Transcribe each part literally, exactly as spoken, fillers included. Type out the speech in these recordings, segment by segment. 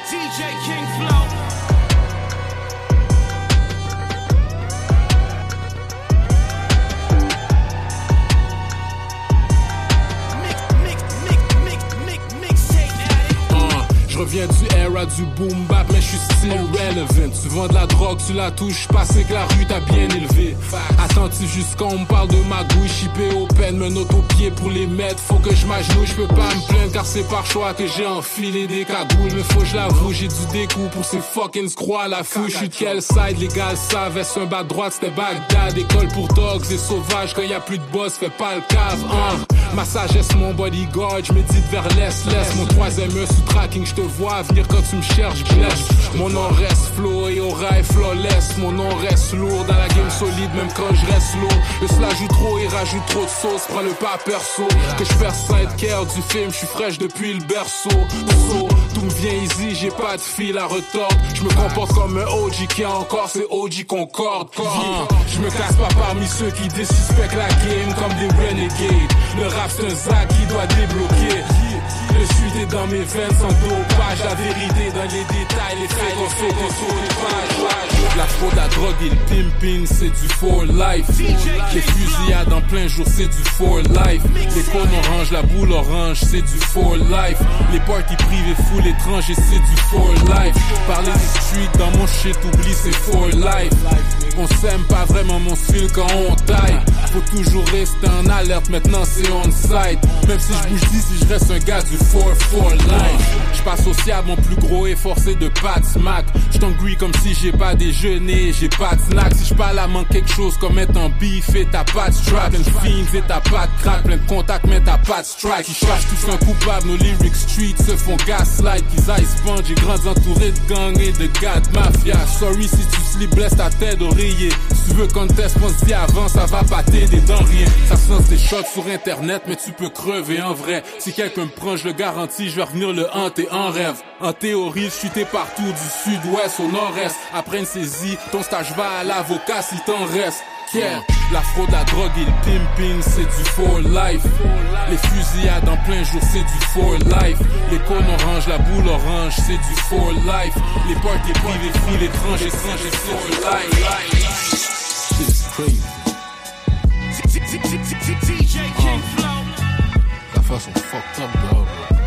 D J King Flow. Je reviens du era du boom bap, mais je suis still relevant. Tu vends de la drogue, tu la touches, passé que la rue t'a bien élevé. Attentif jusqu'on me parle de magouille, chippé au pen, menottes aux pieds pour les mettre. Faut que je m'agenouille, je peux pas me plaindre car c'est par choix que j'ai enfilé des cagoules. Mais faut que je l'avoue, j'ai du découp pour ces fucking scrocs à la fouille. Je suis de quel side, les gars le savent, est-ce un bas de droite, c'était Bagdad. École pour dogs et sauvages, quand y a plus de boss, fais pas le cave, hein. Ma sagesse, mon bodyguard, je médite vers l'est, laisse mon troisième œil sous tracking, je te vois venir quand tu me cherches, blesse. Mon nom reste flow et aura est flawless. Mon nom reste lourd dans la game solide, même quand je reste lourd. Le cela joue trop et rajoute trop de sauce, prends le pas perso. Que je perds sainte care du film, je suis fraîche depuis le berceau. So, tout me vient easy, j'ai pas de fil à retordre. Je me comporte comme un O G qui a encore ses O G Concorde. Je me casse pas parmi ceux qui désuspectent la game comme des renegades. Le rap c'est un zac qui doit débloquer. Le suite est dans mes veines sans dopage. La vérité dans les détails, les faits qu'on fait qu'on sur les pages. La fraude, la drogue et le pimping, c'est du for life. Les fusillades en plein jour, c'est du for life. Les cônes orange, la boule orange, c'est du for life. Les parties privées full étranges et c'est du for life. Parler des streets dans mon shit, oublie c'est for life. On s'aime pas vraiment mon style quand on taille. Faut toujours rester en alerte, maintenant c'est on site. Même si je bouge d'ici, je reste un gars du four four life. J'passe au ciable, mon plus gros effort c'est de pas de smack. J't'engouille comme si j'ai pas déjeuné, j'ai pas de snack. Si j'parle à manque quelque chose comme être en beef et t'as pas de strap. Plein de fiends et t'as pas de crack, plein de contacts mais t'as pas de strike. Ils cherchent tous un coupable, nos lyrics street se font gaslight. Qu'ils ice punch, j'ai grandi entouré de gang et de gars de mafia. Sorry si tu slip, blesse ta tête d'oreiller. Si tu veux contest, pense-y avant, ça va pas t'aider dans rien. Ça se lance des shots sur internet, mais tu peux crever en vrai. Si quelqu'un me prend, je le garantis, je vais revenir le hanter en rêve. En théorie, je suis partout du sud-ouest au nord-est. Après une saisie, ton stage va à l'avocat s'il t'en reste. Yeah. La fraude, la drogue et le pimping, c'est du for life. Les fusillades en plein jour, c'est du for life. Les cônes orange, la boule orange, c'est du for life. Les parties privées, fous, l'étrange et singe, c'est for life. It's crazy. D J King Flow. La façon fucked up dehors, bro.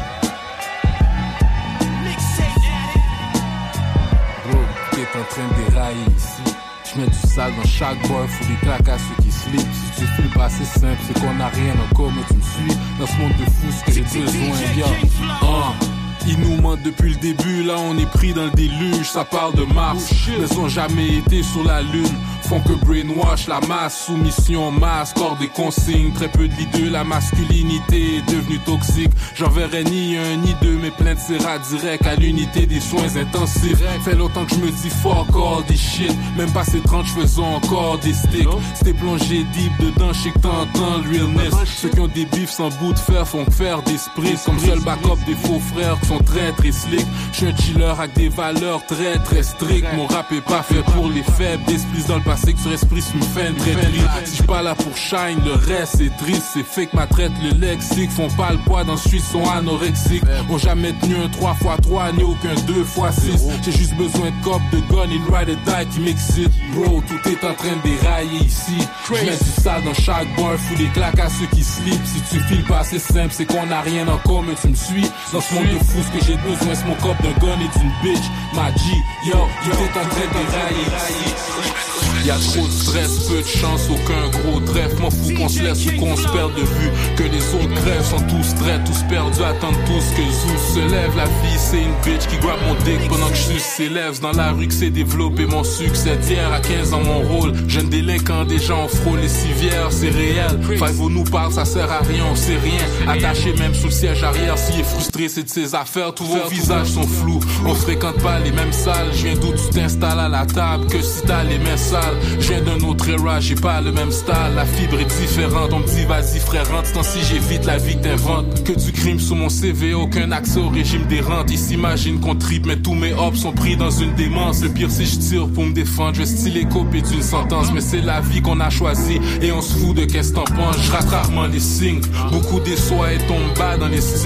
Bro, t'es en train de dérailler ici. Je mets du sale dans chaque bar, faut des claques à ceux qui slip. Si tu flippes pas, c'est simple, c'est qu'on a rien encore, mais tu me suis. Dans ce monde de fou, ce que j'ai besoin, yeah. Uh. Ils nous mentent depuis le début, là on est pris dans le déluge. Ça parle de Mars, mais ont jamais été sur la lune. Font que brainwash la masse, soumission masse, corps des consignes. Très peu de leaders, la masculinité est devenue toxique. J'enverrai ni un ni deux, mes plaintes sera direct à l'unité des soins intensifs. Fait longtemps que je me dis fuck all this shit. Même pas ces trente, je faisais encore des sticks. C'était plongé deep dedans, je sais que t'entends le realness. Ceux qui ont des bifs sans bout de fer font que faire des sprites. Comme seul backup des faux frères qui sont très très slick. J'suis un chiller avec des valeurs très très strictes. Mon rap est pas fait pour les faibles. Des splices dans le passé que sur esprit tu me fais une traînerie. Si j'suis pas là pour shine, le reste c'est triste. C'est fake, ma traite le lexique. Font pas le poids dans le suite, sont anorexiques. Ont jamais tenu un trois fois trois ni aucun deux fois six. J'ai juste besoin de cop, de gun et de ride or die qui m'excite. Bro, tout est en train de dérailler ici. J'mets du sale dans chaque bar, fous des claques à ceux qui slip. Si tu files pas c'est simple, c'est qu'on a rien encore, mais tu me suis. Dans ce monde de fou, ce que j'ai besoin c'est mon cop d'un gun et d'une bitch. Ma G, yo, tout est en train de dérailler ici. Y'a trop de stress, peu de chance, aucun gros trèfle. M'en fous qu'on se laisse ou qu'on se perde de vue. Que les autres crèvent, sont tous traits, tous perdus, attendent tous que Zeus se lève. La vie c'est une bitch qui grappe mon dick pendant que je suce ses lèvres. Dans la rue que c'est développé mon succès. D'hier à quinze ans mon rôle. Jeune délinquant, des gens frôle les civières, c'est réel. Five-O nous parle, ça sert à rien, on sait rien. Attaché même sous le siège arrière, s'il est frustré c'est de ses affaires. Tous vos visages sont flous, on fréquente pas les mêmes salles. Je viens d'où tu t'installes à la table, que si t'as les mains sales. Je viens d'un autre era, j'ai pas le même style. La fibre est différente, on me dit vas-y frère rentre. Tant si j'évite la vie que t'inventes. Que du crime sous mon C V, aucun accès au régime des rentes. Ils s'imaginent qu'on tripe, mais tous mes hops sont pris dans une démence. Le pire si je tire pour me défendre, je vais styler copier d'une sentence. Mais c'est la vie qu'on a choisie et on se fout de qu'est-ce t'en penses. Je rate rarement les signes, beaucoup déçoit et tombe bas dans les styles.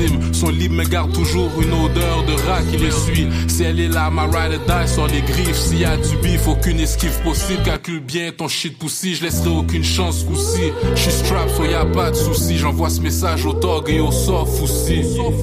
intime sont libres mais gardent toujours une odeur de rat qui les suit. Si elle est là, ma ride or die sort les griffes. S'il y a du bif, aucune esquive possible. Calcule bien ton shit poussi, je laisserai aucune chance coup-ci. J'suis strap, so y a pas de souci. J'envoie ce message au Tog et au Sof aussi.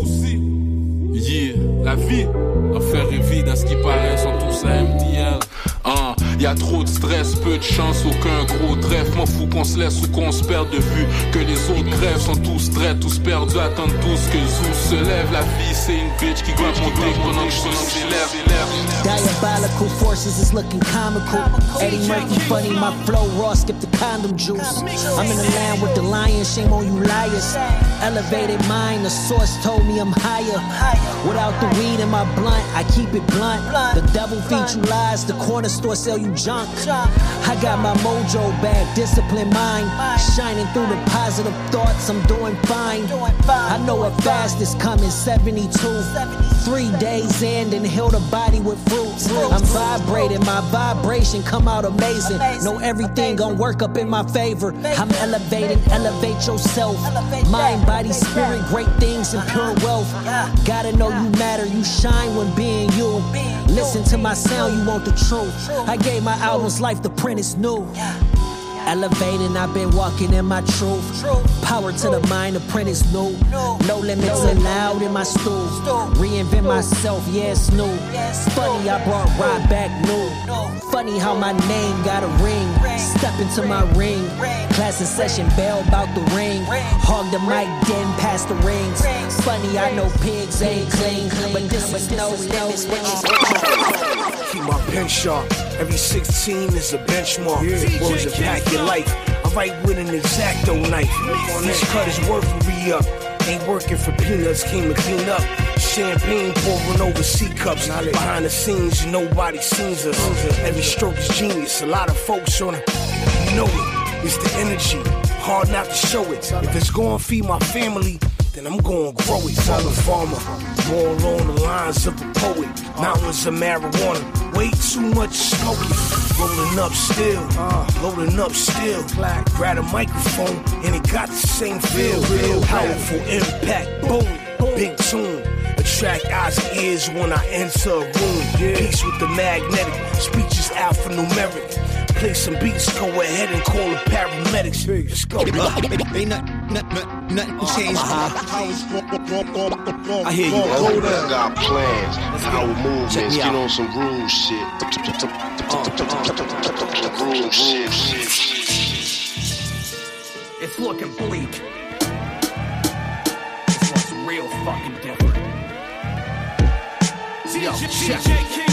Yeah, la vie, l'enfer est vide à ce qui paraît, sont tous à M D L. Hein, y a trop de stress, peu de chance, aucun gros trèfle. M'en fous qu'on se laisse ou qu'on se perde de vue. Que les autres crèvent, sont tous traits, tous perdus, attendent tous que Zeus se lève. La vie c'est une bitch qui gratte mon dick pendant que je s'élève. Diabolical forces is looking comical. Eddie Murphy funny, my flow raw, skip the condom juice. I'm in the land with the lion, shame on you liars. Elevated mind, the source told me I'm higher. Without the weed in my blunt, I keep it blunt. The devil feed you lies, the corner store sell you junk. I got my mojo back, disciplined mind, shining through the positive thoughts, I'm doing fine. I know what fast is coming, seventy-two. Three days in, then heal the body with fruits. I'm vibrating, my vibration come out amazing. Know everything gon' work up in my favor. I'm elevating, elevate yourself. Mind, body, spirit, great things and pure wealth. Gotta know you matter, you shine when being you. Listen to my sound, you want the truth. I gave my albums life, the print is new. Elevating, I've been walking in my truth. Power to the mind, the print is new. No limits allowed in my stool. Reinvent myself, yeah, it's new. Funny, I brought Rod back new. Funny how my name got a ring. Step into my ring. Class in session, bell about the ring. Hog the mic, then pass the rings. Funny, I know pigs ain't clean, but this is no limits. Keep my pen sharp. Every sixteen is a benchmark. Yeah. Words that pack your life. I write with an X-Acto knife. This cut is worth a re-up. Ain't working for peanuts, came to clean up. Champagne pouring over C-cups. Behind the scenes, nobody sees us. Every stroke is genius. A lot of folks on it, you know it. It's the energy. Hard not to show it. If it's gonna feed my family, then I'm gonna grow it. I'm a farmer, more along the lines of a poet. Mountains of marijuana, way too much smoking. Rolling up still, loading up still. Grab a microphone and it got the same feel. Real powerful impact, boom, big tune. Attract eyes and ears when I enter a room. Peace with the magnetic, speech is alphanumeric. Play some beats, go ahead and call the paramedics. Let's go. Ain't nothing, nothing, nothing changed. I hear you. I got plans, our movements, you know, some groove shit. Groove shit. It's looking bleak. This looks real fucking different. Yo, check it.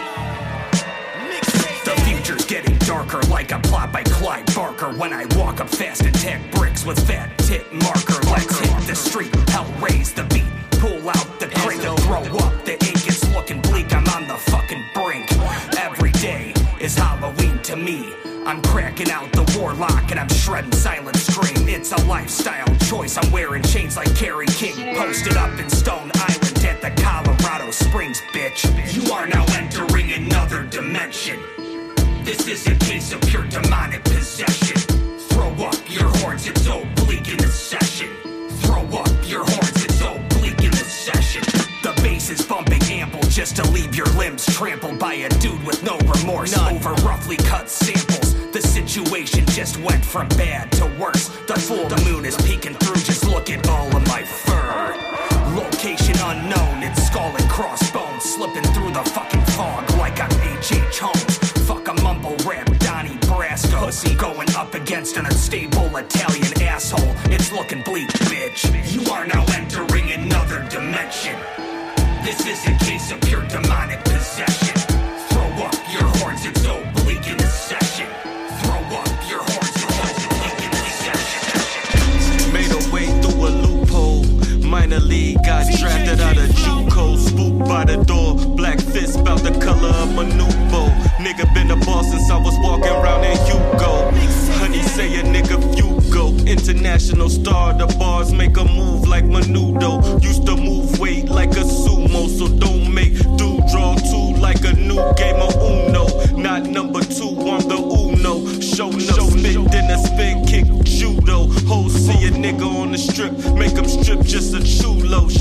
The future's getting darker, like a plot by Clyde Barker. When I walk up fast and tag bricks with fat tip marker. Let's hit the street, hell raise the beat. Pull out the crate and throw up. The ink is looking bleak, I'm on the fucking brink. Every day is Halloween to me. I'm cracking out the warlock and I'm shredding silent scream. It's a lifestyle choice, I'm wearing chains like Kerry King. Posted up in Stone Island at the Colorado Springs, bitch. You are now entering another dimension. This is a case of pure demonic possession. Throw up your horns, it's so bleak in this session. Throw up your horns, it's so bleak in this session. The bass is bumping ample just to leave your limbs trampled by a dude with no remorse. None. Over roughly cut samples. The situation just went from bad to worse. The full moon is peeking through, just look at all of my fur. Location unknown, it's skull and crossbones. Slipping through the fucking fog like I'm H H. Holmes. Fuck a mumble rap, Donnie Brasco. Pussy going up against an unstable Italian asshole. It's looking bleak, bitch. You are now entering another dimension. This is a case of pure demonic possession. Throw up your horns, it's so bleak in this session. Throw up your horns, it's so bleak in this session. Made a way through a loophole. Minor league, got drafted out of JUCO. Spooked by the door, black fist about the color of my new bow. Nigga been a boss since I was walking around in Hugo. Honey say a nigga few go. International star, the bars make a move like Menudo. Used to move weight like a sumo, so don't make dude draw two like a new game of Uno. Not number two, I'm the Uno. Show no spit, then a spin kick judo. Hoes see a nigga on the strip, make him strip just a chulo.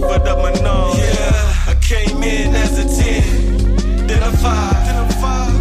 of the Manon. Yeah, I came in as a ten, then a five, then a five.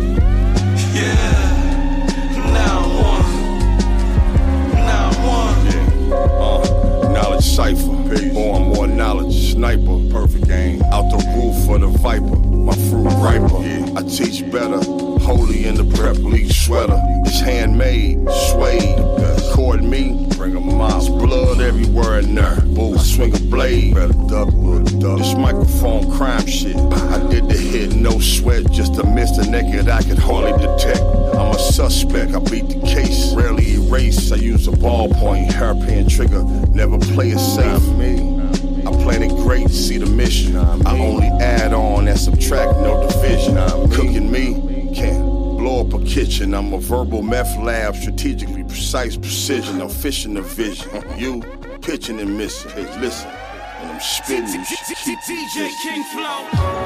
Yeah, now I'm one, now I'm one. Yeah, uh, knowledge cipher, born more knowledge, sniper, perfect game. Out the roof for the viper, my fruit riper. Yeah, I teach better, holy in the prep league sweater. It's handmade, suede, record me, bring a mile. Blood everywhere in there, boo, swing a blade, better duck, duck. This microphone crime shit, I did the hit, no sweat, just to miss the naked I could hardly detect. I'm a suspect, I beat the case, rarely erase. I use a ballpoint, hairpin trigger, never play it safe. Me. I plan it great, see the mission. I only add on and subtract, no division. Cooking me, can't blow up a kitchen. I'm a verbal meth lab, strategically precise precision. I'm fishing the vision. You pitching and missing. Hey, listen, when I'm spitting, you should keep D J King Flow.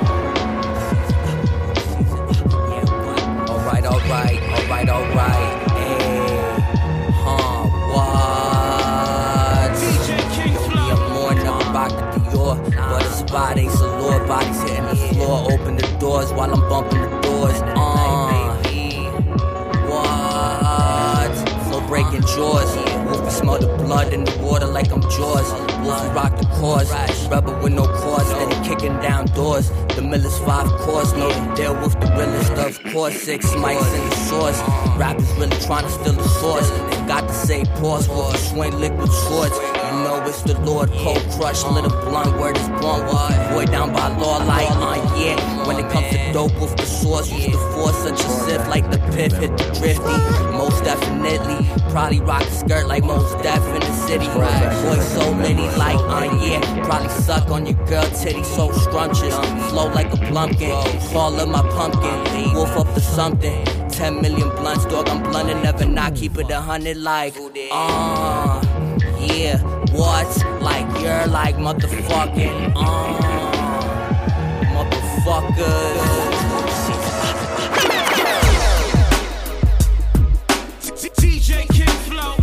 Alright, alright, alright, alright. Hey, huh, what? D J King Flow. I'm more than rock the Dior. But the spot ain't so Lord. Bodies hitting the floor. Open the doors while I'm bumping the doors. Uh, what? Flow breaking jaws. Wolf, we smell the blood in the water like I'm Jaws. Wolf, we rock the cause. Rebel with no cause. Steady kicking down doors. The Miller's five course. Know the deal with the realest, of course. Six mics in the source. Rappers really trying to steal the source. Got to say pause. Wolf, swing liquid swords. You know it's the Lord, cold crush, little blunt, word is born. Boy down by law, like, uh, yeah. When it comes to dope with the source, use the force such a sip like the piff, hit the drifty. Most definitely, probably rock a skirt like most deaf in the city. Boy, so many, like, uh, yeah. Probably suck on your girl titty, so scrumptious. Flow like a plumpkin, call up my pumpkin. Wolf up to something. Ten million blunts, dog, I'm blunt and never not keep it a hundred like, uh, yeah. What? Like you're like motherfucking, uh, motherfuckers. D J King Flow.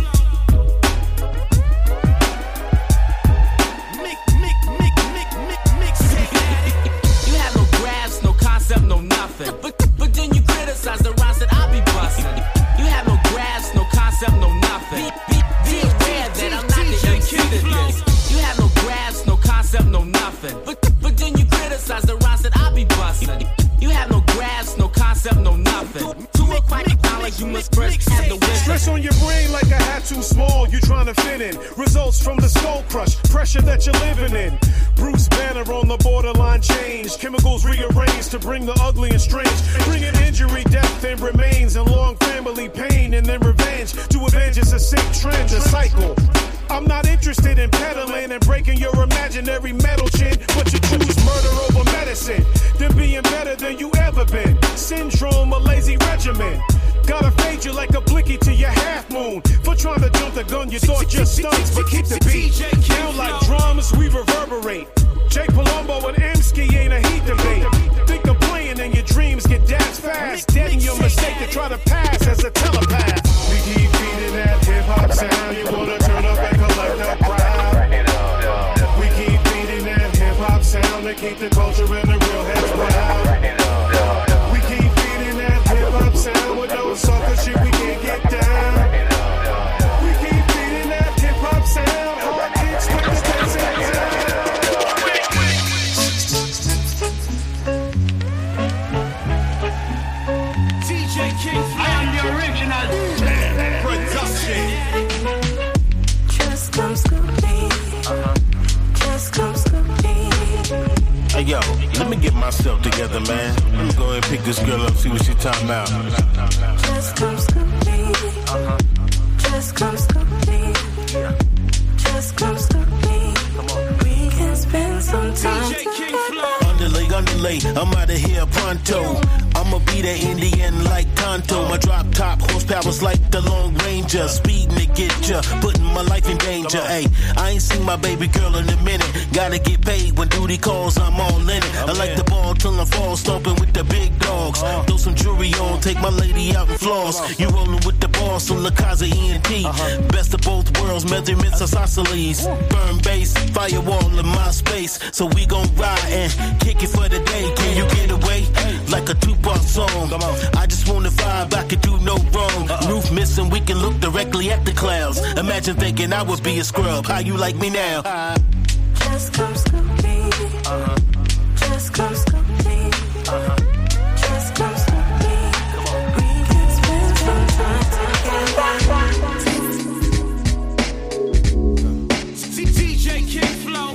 Mix, mix, mix, mix, mix, mix. You have no grasp, no concept, no nothing. But but then you criticize the rhymes that I be busting. You have no grasp, no concept, no nothing. Be, be, be aware that I'm not the M C to this. You have no grasp, no concept, no nothing. But but then you criticize the rhymes that I be busting. You have no grasp, no concept, no nothing. To a quite acknowledge you must first have the wisdom. Stress on your brain like a hat too small, you trying to fit in. Results from the skull crush, pressure that you're living in. Bruce Banner on the borderline change. Chemicals rearranged to bring the ugly and strange. Bringing injury, death, and remains, and long family pain, and then revenge. To avenge is a sick trend, a cycle. I'm not interested in peddling and breaking your imaginary metal chin, but you choose murder over medicine, than being better than you ever been. Syndrome, a lazy regimen. Gotta fade you like a blicky to your half moon. For trying to jump the gun you thought just stunts, but keep the beat. Now like drums, we reverberate. Jay Palumbo and Emski ain't a heat debate. Think of playing and your dreams get dashed fast. Dead in your mistake to try to pass as a telepath. We keep feeding that hip-hop sound. You wanna turn up and collect the crowd. We keep feeding that hip-hop sound to keep the culture and the real heads proud. We keep feeding that hip-hop sound with no sucker shit we can't get down. We keep feeding that hip-hop sound. Hard hits with the bass and sound. D J King Flow. I am the original production. Just come scoop me. Uh-huh. Just come scoop me. Hey yo, let me get myself together, man. Let me go ahead and pick this girl up, see what she talking about. Just come scoop me. Uh-huh. Just come scoop me. Just come scoop me. Come on. We can spend some time together. Underlay, underlay, I'm out of here pronto. I'ma be the Indian like Tonto. My drop top horsepower's like the Lone Ranger. Speeding to get ya, putting my life in danger. Hey, I ain't seen my baby girl in a minute. Gotta get paid when duty calls, I'm all in it. I like the ball till I fall, stomping with the big dogs. Throw some jewelry carry on, take my lady out and floss. You rolling with the boss on La Casa E N T. Uh-huh. Best of both worlds, measurements isosceles. Burn bass, firewall in my space. So we gon' ride and kick it for the day. Can you get away? Like a Tupac song. I just wanna vibe, I can do no wrong. Uh-uh. Roof missing, we can look directly at the clouds. Imagine thinking I would be a scrub. How you like me now? Uh, Just come scoop me. Uh-huh. Just come scoop me. Uh-huh. Just come scoop me. We can spend some time together. D J King Flow.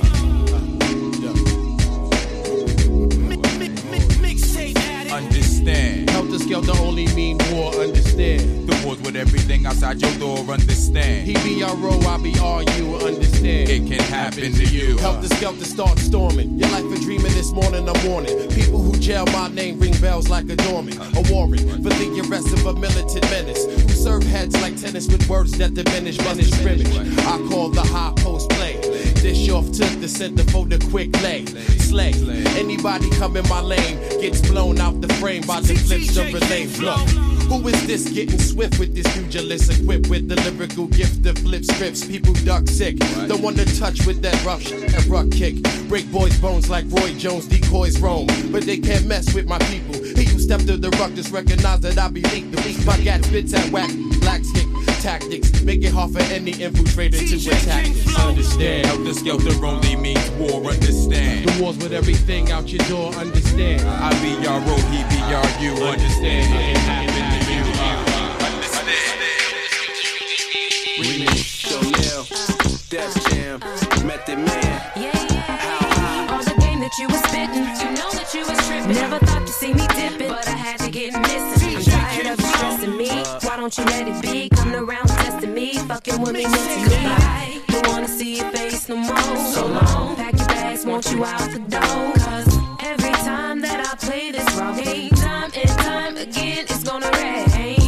Mixtape addict. Understand. Helter Skelter only mean war, understand. The wars with everything outside your door, understand. He be R O, I be R U, understand. It can happen to you. Helter Skelter start storming. Your life a dreaming this morning, I'm warning. People who jail my name ring bells like a doorman. A warrant for the arrest of a militant menace who serve heads like tennis with words that diminish Running scrimmage. I call the high post play. Dish off to the center for the quick lay. Slay. Anybody come in my lane gets blown out the frame by the flips of relay flow. Who is this getting swift with this pugilist equipped with the lyrical gift of flip scripts? People duck sick, don't want to touch with that rough shit, that rock kick. Break boys' bones like Roy Jones, decoys roam, but they can't mess with my people. He who step to the ruck just recognize that I be lethal. My gat spits at whack, blacks kick tactics, make it hard for any infiltrator to attack this. Understand? Helter Skelter only means war, understand. The wars with everything out your door, understand. I be R O, he be R U, understand. It ain't happening to you, uh, understand. Remix, Chanel, Def Jam, Method Man. Yeah, yeah. All the game that you was spitting, you know that you was tripping. Never thought to see me dipping, but I had to get missing. I'm tired of you stressing me. Why don't you let it be? Coming around testing me, fucking with me mentally. Don't wanna see your face no more. So long, pack your bags, want you out the door. Cause every time that I play this raw game, time and time again, it's gonna rain.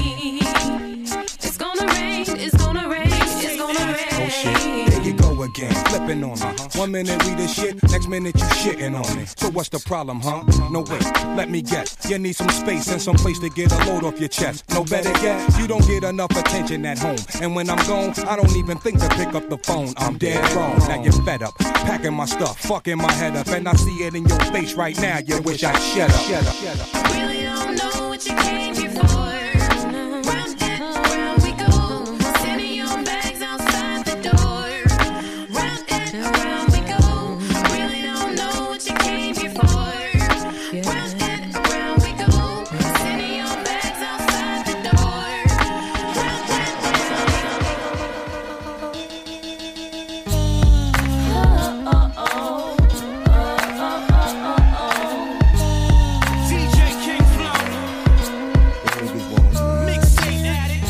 It's gonna rain, it's gonna rain, it's gonna rain. Oh shit, there you go again, flipping on me. Uh-huh. One minute we the shit, next minute you shitting on me. So what's the problem, huh? No wait, let me guess. You need some space and some place to get a load off your chest. No better yet, you don't get enough attention at home. And when I'm gone, I don't even think to pick up the phone. I'm dead wrong, now you're fed up. Packing my stuff, fucking my head up. And I see it in your face right now, you wish I'd shut up. Shut up, shut up. Really don't know what you came here for. Round and around we go. Sending your bags outside the door. Round and around we go. Really don't know what you came here for. Round and around we go. Sending your bags outside the door. Round and around. Oh, oh, oh. D J King Flow. Mixtape addict.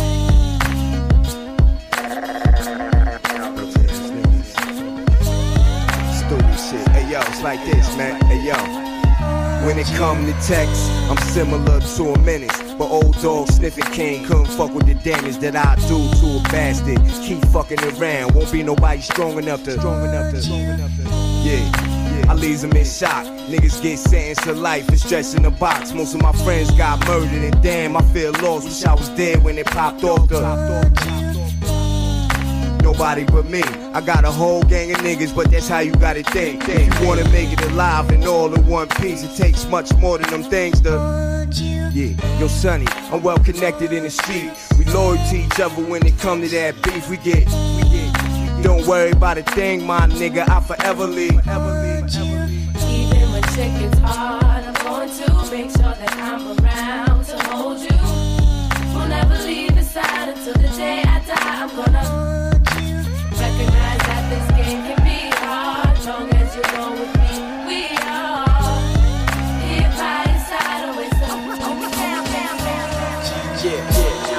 Stupid shit. Hey yo, it's like this, man. Hey yo. When it come to text, I'm similar to a menace. But old dog sniffing king couldn't fuck with the damage that I do to a bastard. Keep fucking around, won't be nobody strong enough to. Strong enough to. Strong enough to. Yeah. I leave them in shock. Niggas get sentenced to life and stretched in a box. Most of my friends got murdered and damn, I feel lost. Wish I was dead when it popped off the. Nobody but me. I got a whole gang of niggas, but that's how you gotta think. If you wanna make it alive and all in one piece, it takes much more than them things to. Yeah, yo, Sonny, I'm well connected in the street. We loyal to each other when it come to that beef. We get, we get. Don't worry about a thing, my nigga. I forever leave. Even when shit gets hard, I'm going to make sure that I'm around to hold you. Will never leave your side until the day I die. I'm gonna recognize that this game can be hard. Long as you go with me, we are here by your side, always so. Yeah,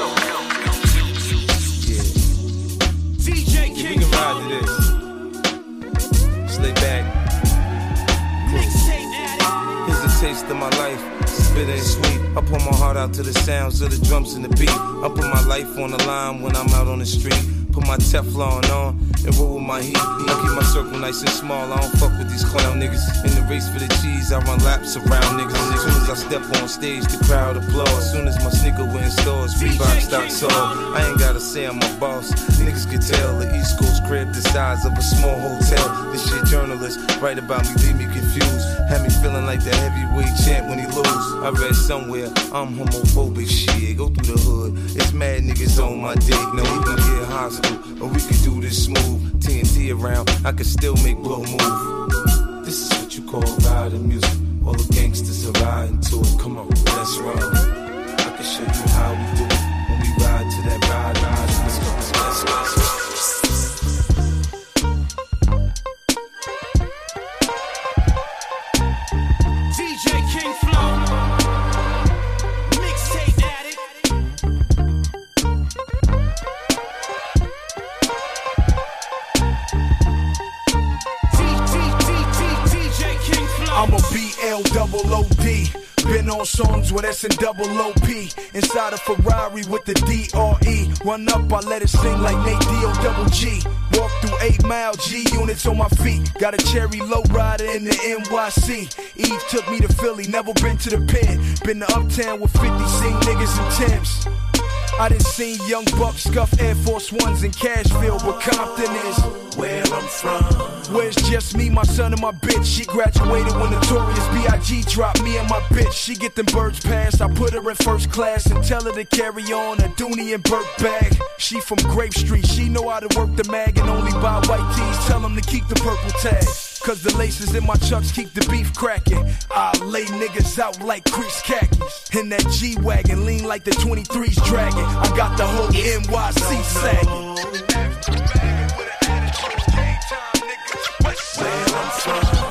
yeah, D J King we can ride to this. Slay back. Mixtape addict. Here's a taste of my life. Bitter and sweet. I pour my heart out to the sounds of the drums and the beat. I put my life on the line when I'm out on the street. Put my Teflon on, and roll with my heat. I keep my circle nice and small, I don't fuck with these clown niggas. In the race for the cheese, I run laps around niggas. As soon as I step on stage, the crowd applause. As soon as my sneaker went in stores, Reebok stocks off. I ain't gotta say I'm a boss. Niggas can tell the East Coast crib the size of a small hotel. This shit journalists write about me, leave me confused. Had me feeling like the heavyweight champ when he lose. I read somewhere I'm homophobic, shit. Go through the hood, it's mad niggas on my dick. No, we can get hostile, or we can do this smooth. T N T around, I can still make blow move. This is what you call riding music. All the gangsters are riding to it. Come on, let's roll. I can show you how we do it when we ride to that ride, ride. Let's go, let's go, let's go. Let's go. I'm a B L double O D. Been on songs with S and double O P. Inside a Ferrari with the D R E. Run up, I let it sing like Nate D O double G. Walk through eight mile G units on my feet. Got a cherry low rider in the N Y C. Eve took me to Philly, never been to the pen. Been to Uptown with fifty, seen niggas in Timbs. I done seen young bucks scuff Air Force Ones in Cashville, but Compton is where I'm from. Where's just me, my son, and my bitch? She graduated when Notorious B I G dropped me and my bitch. She get them birds passed, I put her in first class and tell her to carry on a Dooney and Burke bag. She from Grape Street, she know how to work the mag and only buy white tees. Tell them to keep the purple tag, cause the laces in my chucks keep the beef cracking. I lay niggas out like crease khakis. In that G-Wagon, lean like the twenty-threes dragging. I got the whole N Y C sagging. Where I'm from.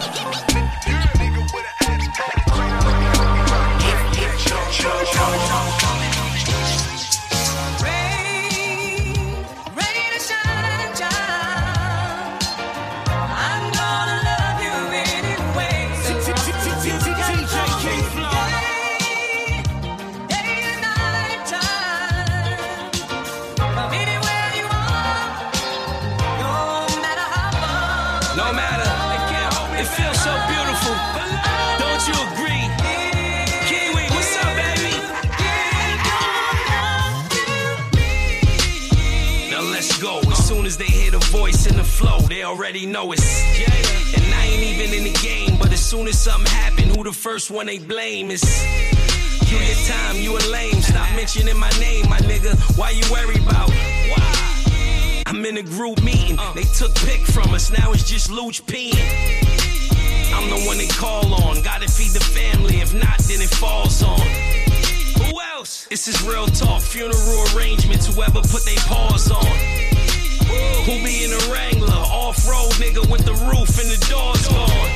They already know it's yeah. And I ain't even in the game, but as soon as something happen, who the first one they blame is you. Your time, you a lame. Stop mentioning my name, my nigga. Why you worry about? Why? I'm in a group meeting. They took pick from us, now it's just Luch peeing. I'm the one they call on. Gotta feed the family, if not, then it falls on. Who else? This is real talk. Funeral arrangements, whoever put they paws on. Who be in a Wrangler, off-road nigga with the roof and the doors gone?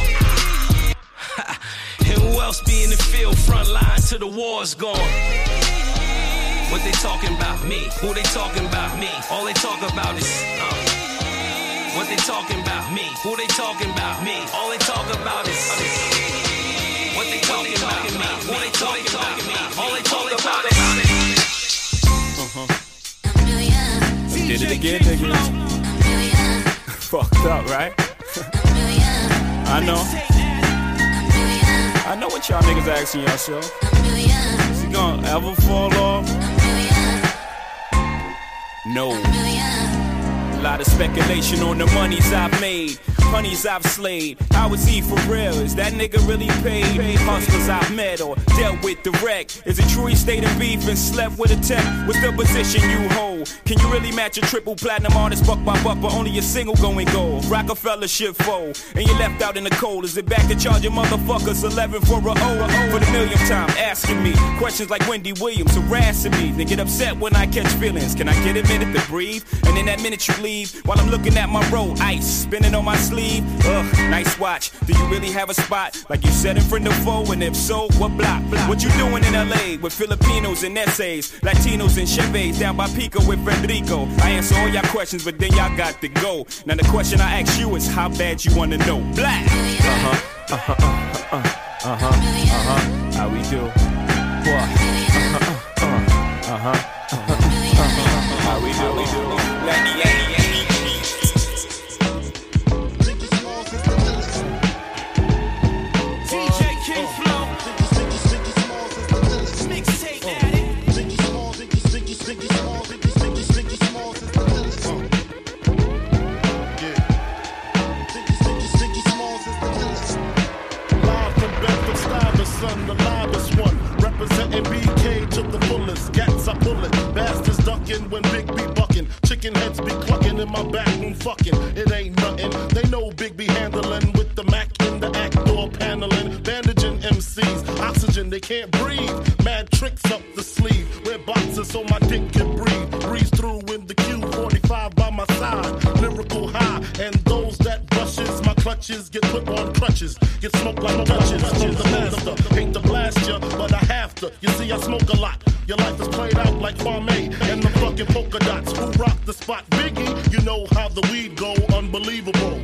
And who else be in the field, front line till the war's gone? What they talking about? Me. Who they talking about? Me. All they talk about is uh. What they talking about? Me. Who they talking about? Me. All they talk about is uh. What they talking about? Me. Who they talking about? Me. All they talk about is uh-huh. Did it again, niggas. Fucked up, right? I know. I know what y'all niggas asking yourself. Is he gonna ever fall off? No. A lot of speculation on the monies I've made, honeys I've slayed. How is he for real? Is that nigga really paid? Hustlers I've met or dealt with direct. Is it true he stayed in beef and slept with a tech? What's the position you hold? Can you really match a triple platinum artist buck by buck, but only a single going gold? Rockefeller shit fold, and you left out in the cold. Is it back to charging motherfuckers eleven for a O? For the millionth time asking me questions like Wendy Williams harassing me. They get upset when I catch feelings. Can I get a minute to breathe? And in that minute you leave while I'm looking at my roll, ice spinning on my sleeve. Ugh, nice watch. Do you really have a spot like you said in front of foe? And if so, what block? What you doing in L A with Filipinos and essays, Latinos and Chevys down by Pico with Federico? I answer all y'all questions, but then y'all got to go. Now the question I ask you is how bad you wanna know? Black. Uh-huh, uh-huh, uh-huh, uh-huh, uh-huh. How we do? What? Uh-huh, uh-huh, uh-huh, uh-huh. How we do? We do. Let me and B K to the fullest. Gats I bullet, bastards ducking when Big B bucking. Chicken heads be clucking in my back room fucking. It ain't nothing. They know Big B handling with the Mac in the act door paneling. Bandaging M Cs, oxygen they can't breathe. Mad tricks up the sleeve. Wear boxes so my dick can breathe. Breeze through in the Q forty-five by my side. Lyrical high, and those that brushes my clutches get put on crutches. Get smoked like Dutches from the master. Hate to blast ya, but I have to. You see, I smoke a lot. Your life is played out like Kwame and the fucking polka dots. Who rock the spot? Biggie, you know how the weed go. Unbelievable.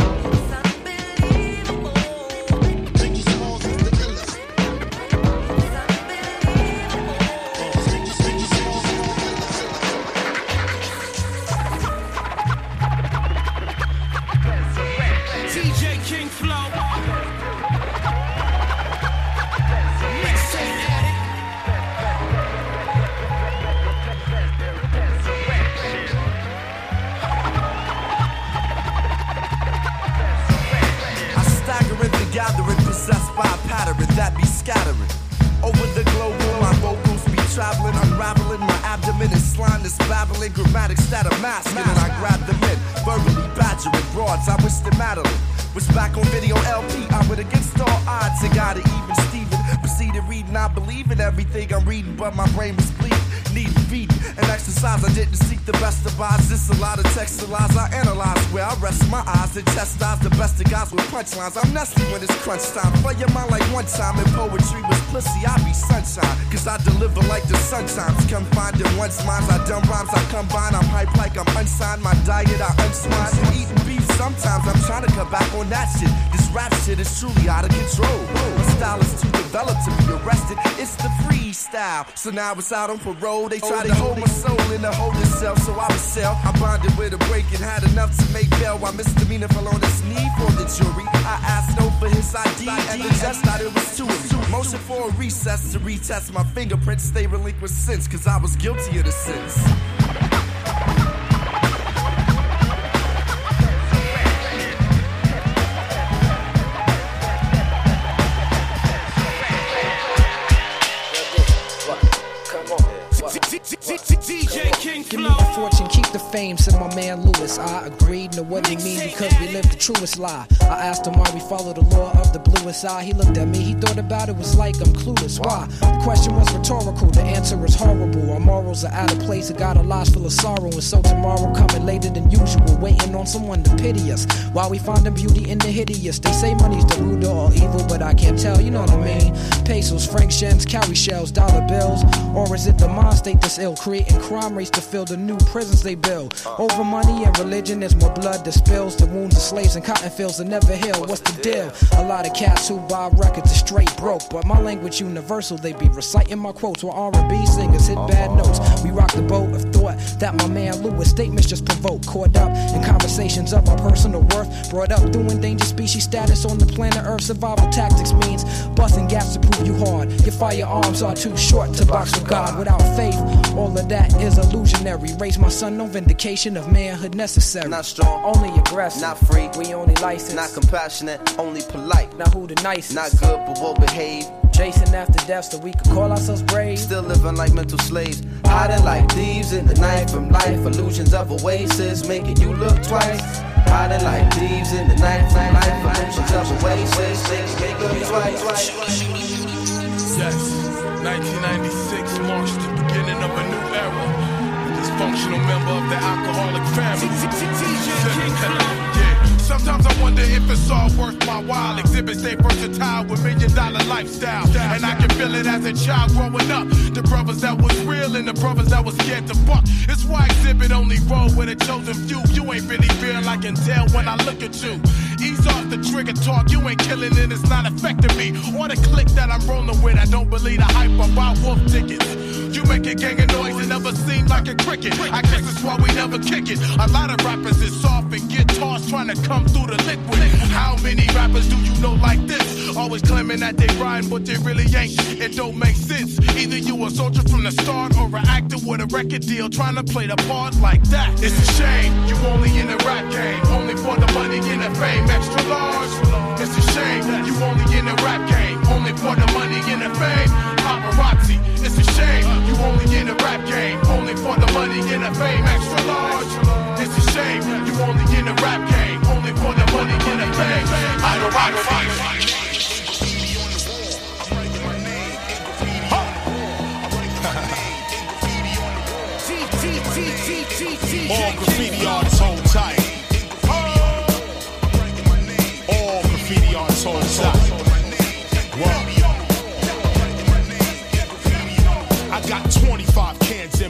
Gathering, possessed by a pattern that be scattering over the globe. My vocals be traveling, unraveling. My abdomen is slime that's babbling. Grammatics that are masculine. I grab them in, verbally badgering broads. I wish that Madeline was back on video L P. I would against all odds. I got it even Steven. Proceeded reading, I believe in everything I'm reading, but my brain was bleeding. Need feeding and exercise. I didn't seek the best of odds. This a lot of text lies I analyze. Where I rest my eyes and chastise the best of guys with punchlines. I'm nasty when it's crunch time. Play your mind like one time and poetry was pussy. I be sunshine, cause I deliver like the sun times. Confined in one's minds. I dumb rhymes, I combine. I'm hype like I'm unsigned. My diet, I unswine. And eating beef sometimes. I'm trying to cut back on that shit. This rap shit is truly out of control. My style is too developed to be arrested. It's the freestyle. So now it's out on parole. They try to hold my soul in the hold itself, so I was sell. I bonded with a break and had enough to make bail. While misdemeanor fell on his knee for the jury. I asked no for his I D, and the judge thought it was two of me. Motion for a recess to retest my fingerprints. Stay relinquished since, cause I was guilty of the sins. Give me the fortune, keep the fame, said my man Lewis. I agreed, know what he mean because we live the truest lie. I asked him why we follow the law of the bluest eye. He looked at me, he thought about it, was like I'm clueless. Why? The question was rhetorical, the answer is horrible. Our morals are out of place, I got a lives full of sorrow. And so tomorrow coming later than usual, waiting on someone to pity us. While we finding beauty in the hideous. They say money's the root of all evil, but I can't tell, you know what I mean. Pesos, franc shens, cowrie shells, dollar bills. Or is it the mind state that's ill, creating crime rates to fill the new prisons they build? Over money and religion, there's more blood that spills. The wounds of slaves and cotton fields that never heal. What's the deal? A lot of cats who buy records are straight broke, but my language universal. They be reciting my quotes while R and B singers hit bad notes. We rock the boat of thought that my man Lewis statements just provoke. Caught up in conversations of our personal worth, brought up through endangered species status on the planet Earth. Survival tactics means busting gaps to prove you hard. Your firearms are too short to box with God. Without faith, all of that is illusionary. Raise my son, no vindication of manhood necessary. Not strong, only aggressive. Not free, we only licensed. Not compassionate, only polite. Now who the nicest? Not good, but well behaved. Chasing after death so we could call ourselves brave. Still living like mental slaves. Hiding like thieves in the night from life. Illusions of oasis making you look twice. Hiding like thieves in the night from life. Illusions of oasis making you look twice. Yes, nineteen ninety-six marks the beginning of a new era. Dysfunctional member of the alcoholic family. Yeah. Sometimes I wonder if it's all worth my while. Exhibits stay versatile with million dollar lifestyle. And I can feel it as a child growing up. The brothers that was real and the brothers that was scared to fuck. It's why Exhibit only roll with a chosen few. You ain't really real, I can tell when I look at you. Ease off the trigger talk, you ain't killing it, it's not affecting me. Or the click that I'm rolling with, I don't believe the hype about wolf tickets. You make a gang of noise and never seem like a cricket. I guess that's why we never kick it. A lot of rappers is soft and guitars trying to come through the liquid. How many rappers do you know like this? Always claiming that they rhyme, but they really ain't. It don't make sense. Either you a soldier from the start or an actor with a record deal trying to play the part like that. It's a shame you only in the rap game, only for the money and the fame. Extra large. It's a shame you only in the rap game, only for the money and the fame. Paparazzi.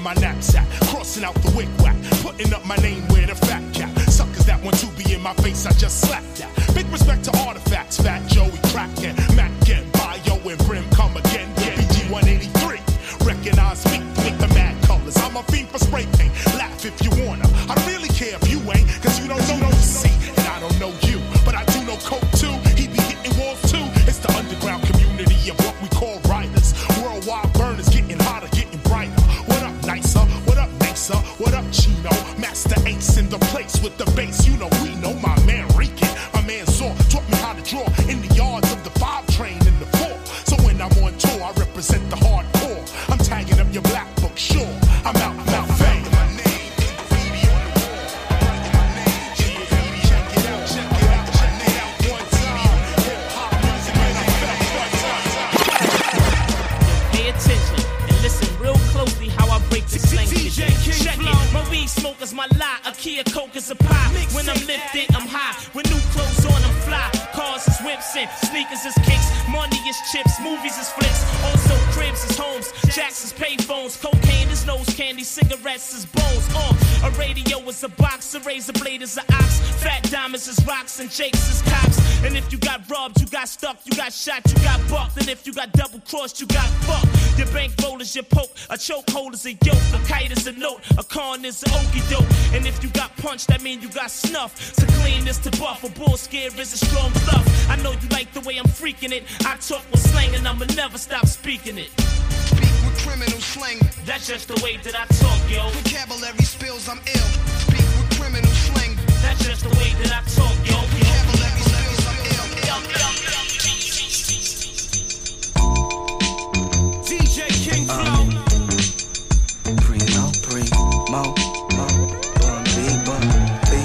in my knapsack, crossing out the wig-whack, putting up my name where the fat cap. Suckers that want to be in my face, I just slapped that. Big respect to artifacts, Fat Joey, Kraken, Mac again, Bio and Brim, come again, yeah. B G one eighty-three, recognize me with the mad colors. I'm a fiend for spray paint, laugh if you wanna. I don't really care if you ain't, cause you don't know, don't see, and I don't know you, but I do know Coke too. He be hitting walls too. It's the underground community of what we call riders. Worldwide burners getting hotter, getting brighter. What up, Nicer? What up, Nicer? What up, Chino? Master Ace in the place with the bass. You know we know my man Rican. My man Saw taught me how to draw in the yards of the five train in the four. So when I'm on tour, I represent the hardcore. I'm tagging up your black book, sure. I'm out, I'm out, fame. My weed smoke is my lie, a Kia Coke is a pie. When I'm lifted, I'm high. With new clothes on, I'm fly. Cars is whips and sneakers is kicks. Money is chips, movies is flicks. Also cribs is homes, jacks is payphones. Cocaine is nose candy, cigarettes is bones. Uh, a radio is a box, a razor blade is an ox. Fat diamonds is rocks and jakes is cops. And if you got robbed, you got stuck, you got shot, you got bucked. And if you got double crossed, you got fucked. Your bankroll is your poke, a chokehold is a yoke, a kite is a note, a con is an okie doke. And if you got punched, that mean you got snuff. So clean is to buff, a bull scare is a strong bluff. I know you like the way I'm freaking it. I talk with slang and I'ma never stop speaking it. Speak with criminal slang. That's just the way that I talk, yo. Vocabulary spills, I'm ill. Speak with criminal slang. That's just the way that I talk, yo. Vocabulary spills, I'm ill. D J King Flow. Primo, primo, mo, bun, big bun, big.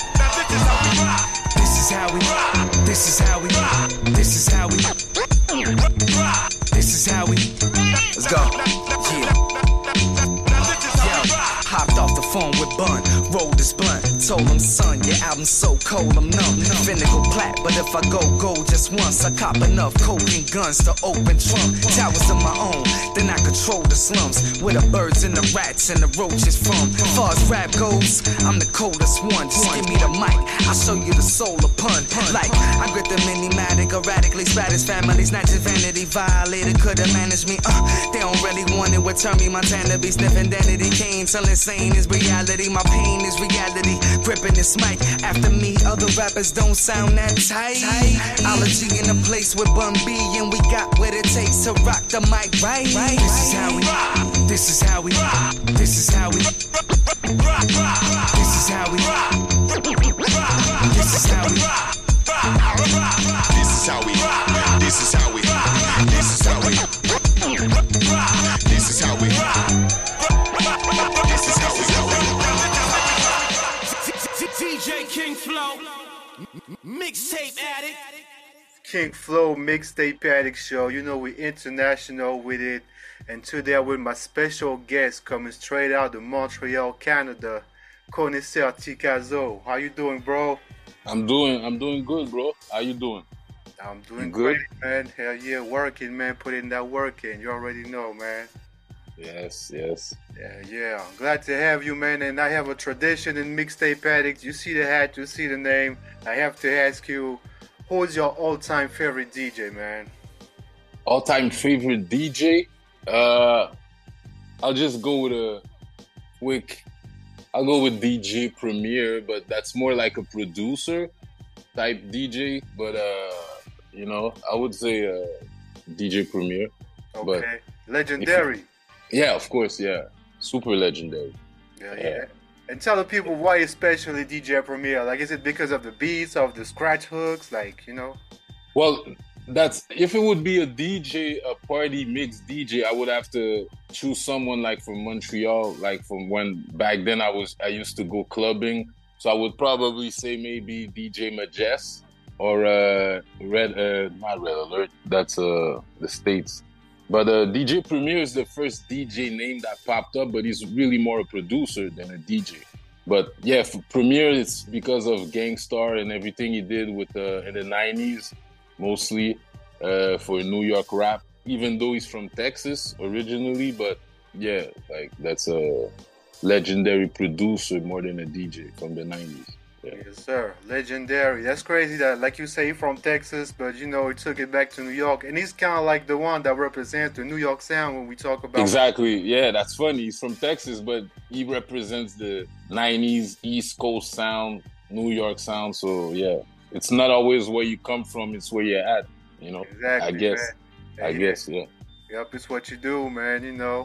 This is how we rock. This is how we rock. This is how we rock. This is how we. Let's go. Yeah. Yo, hopped off the phone with Bun, rolled this blunt, told him, son, your album's so cold, I'm numb. Finna go plat, but if I go gold just once, I cop enough coke and guns to open trunk. Towers of my own, then I control the slums, where the birds and the rats and the roaches from. Far as rap goes, I'm the coldest one. Just give me the mic, I'll show you the soul of pun. Like, I grip the mini-matic, erratically spatters families, not just vanity violated, could've managed me. Uh, they don't really want it, would turn me Montana, be sniffing identity. Cane till insane is reality, my pain is reality. Gripping this mic, after me, other rappers don't sound that tight. Ology in a place with Bun B, and we got what it takes to rock the mic, right? This is how we, this is how we, this is how we, this is how we, this is how we, This is how we, this is how we, this is how we, this is how we, this is how we, D J King Flow, mixtape addict. King Flow Mixtape Addict Show. You know we international with it, and today I'm with my special guest coming straight out of Montreal, Canada, Connoisseur Tikazo. How you doing, bro? I'm doing, I'm doing good, bro. How you doing? I'm doing good, great, man. Hell yeah, working, man. Putting that work in. You already know, man. Yes, yes. Yeah, yeah. I'm glad to have you, man. And I have a tradition in Mixtape Addict. You see the hat, you see the name. I have to ask you, who's your all-time favorite D J, man? All-time favorite D J? Uh, I'll just go with a quick. I'll go with D J Premier, but that's more like a producer type D J. But uh, you know, I would say uh, D J Premier. Okay. But legendary. Yeah, of course. Yeah, super legendary. Yeah, yeah, yeah. And tell the people why especially D J Premier. Like, is it because of the beats, of the scratch hooks? Like, you know? Well, that's if it would be a D J, a party mix D J, I would have to choose someone like from Montreal, like from when back then I was I used to go clubbing. So I would probably say maybe D J Majest or uh, Red, uh, not Red Alert. That's uh, the States. But uh, D J Premier is the first D J name that popped up, but he's really more a producer than a D J. But yeah, for Premier, it's because of Gangstar and everything he did with uh, in the nineties, mostly uh, for New York rap. Even though he's from Texas originally, but yeah, like that's a legendary producer more than a D J from the nineties. Yeah. Yes, sir. Legendary. That's crazy that, like you say, he's from Texas, but, you know, he took it back to New York. And he's kind of like the one that represents the New York sound when we talk about... Exactly. Yeah, that's funny. He's from Texas, but he represents the nineties East Coast sound, New York sound. So, yeah, it's not always where you come from. It's where you're at, you know? Exactly, I guess. Man. I yeah. guess, yeah. Yep, it's what you do, man, you know.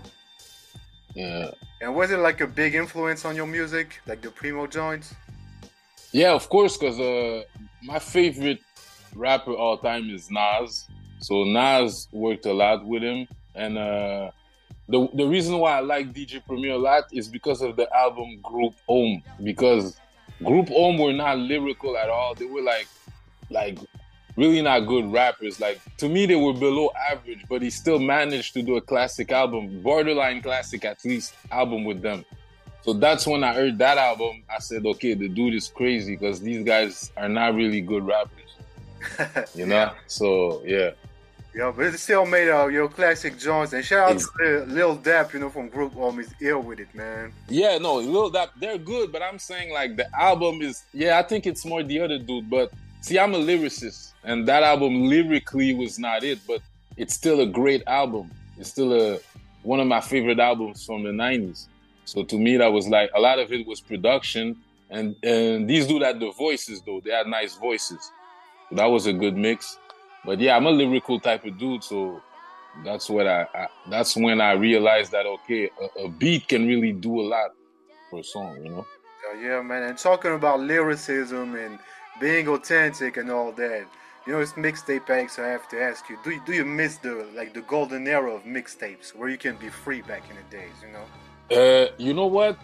Yeah. And was it like a big influence on your music, like the Primo joints? Yeah, of course, because uh, my favorite rapper all time is Nas. So Nas worked a lot with him. And uh, the the reason why I like D J Premier a lot is because of the album Group Home. Because Group Home were not lyrical at all. They were like, like really not good rappers. Like, to me, they were below average, but he still managed to do a classic album, borderline classic at least, album with them. So that's when I heard that album, I said, okay, the dude is crazy because these guys are not really good rappers. You know? Yeah. So, yeah. Yeah, but it still made uh, your classic joints. And shout out to Lil Dap, you know, from Group Home. He's ill with it, man. Yeah, no, Lil Dap, they're good, but I'm saying, like, the album is, yeah, I think it's more the other dude. But, see, I'm a lyricist, and that album lyrically was not it, but it's still a great album. It's still a one of my favorite albums from the nineties. So to me, that was like, a lot of it was production. And, and these dudes had the voices, though. They had nice voices. So that was a good mix. But yeah, I'm a lyrical type of dude. So that's what I, I that's when I realized that, okay, a, a beat can really do a lot for a song, you know? Oh, yeah, man. And talking about lyricism and being authentic and all that, you know, it's mixtape addicts. So I have to ask you, do you, do you miss the, like, the golden era of mixtapes where you can be free back in the days, you know? Uh, you know what?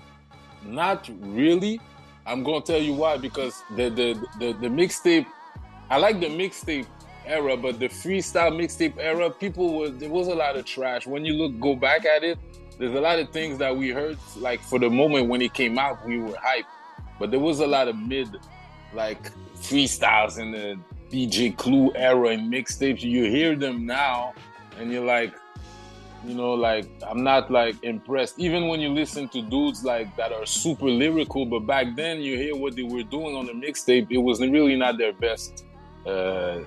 Not really. I'm gonna tell you why. Because the the the, the mixtape, I like the mixtape era, but the freestyle mixtape era, people were there was a lot of trash. When you look go back at it, there's a lot of things that we heard. Like for the moment when it came out, we were hyped, but there was a lot of mid, like freestyles in the D J Clue era and mixtapes. You hear them now, and you're like. You know, like, I'm not, like, impressed. Even when you listen to dudes, like, that are super lyrical, but back then you hear what they were doing on the mixtape, it was really not their best uh, uh,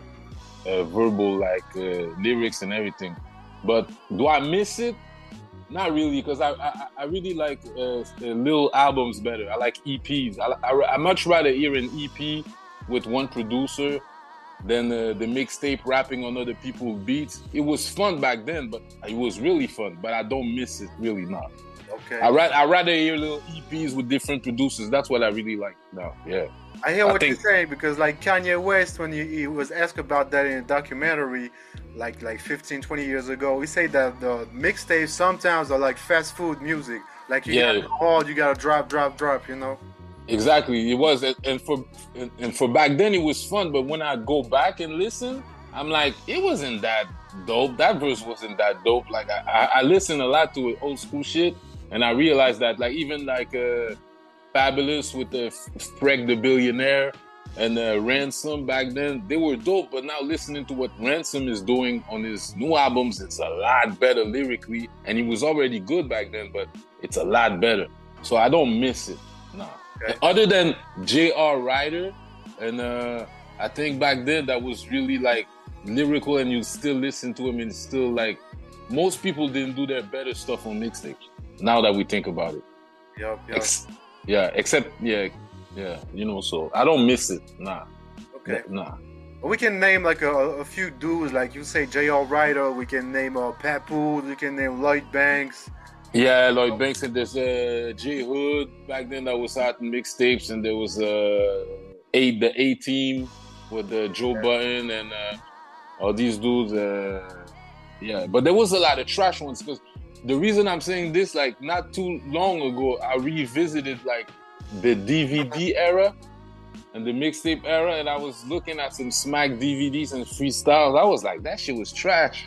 verbal, like, uh, lyrics and everything. But do I miss it? Not really, because I, I I really like uh, little albums better. I like E Ps. I, I, I much rather hear an E P with one producer than uh, the mixtape rapping on other people's beats. It was fun back then, but it was really fun. But I don't miss it really now. Okay. I ra- I rather hear little E Ps with different producers. That's what I really like now. Yeah. I hear I what think- you're saying because, like Kanye West, when he, he was asked about that in a documentary, like like fifteen, twenty years ago, he said that the mixtapes sometimes are like fast food music. Like you Yeah. gotta hold, you gotta drop, drop, drop. You know. Exactly, it was, and for and, and for back then it was fun. But when I go back and listen, I'm like, it wasn't that dope. That verse wasn't that dope. Like I, I, I listen a lot to old school shit, and I realized that, like even like uh, Fabulous with the Freck the Billionaire and uh, Ransom back then, they were dope. But now listening to what Ransom is doing on his new albums, it's a lot better lyrically, and he was already good back then, but it's a lot better. So I don't miss it. Nah. Okay. Other than J R. Ryder, and uh, I think back then that was really like lyrical, and you still listen to him, and it's still like most people didn't do their better stuff on mixtapes. Now that we think about it, Yup, yup. Ex- yeah, except yeah, yeah, you know. So I don't miss it. Nah, Okay. nah. We can name like a, a few dudes, like you say J R. Ryder. We can name uh, Papoose. We can name Lloyd Banks. Yeah, Lloyd Banks, and there's uh, J Hood back then that was out in mixtapes, and there was uh, a the A Team with uh, Joe Button and uh, all these dudes. Uh, yeah, but there was a lot of trash ones because the reason I'm saying this, like not too long ago, I revisited like the D V D era and the mixtape era, and I was looking at some Smack D V Ds and freestyles. I was like, that shit was trash.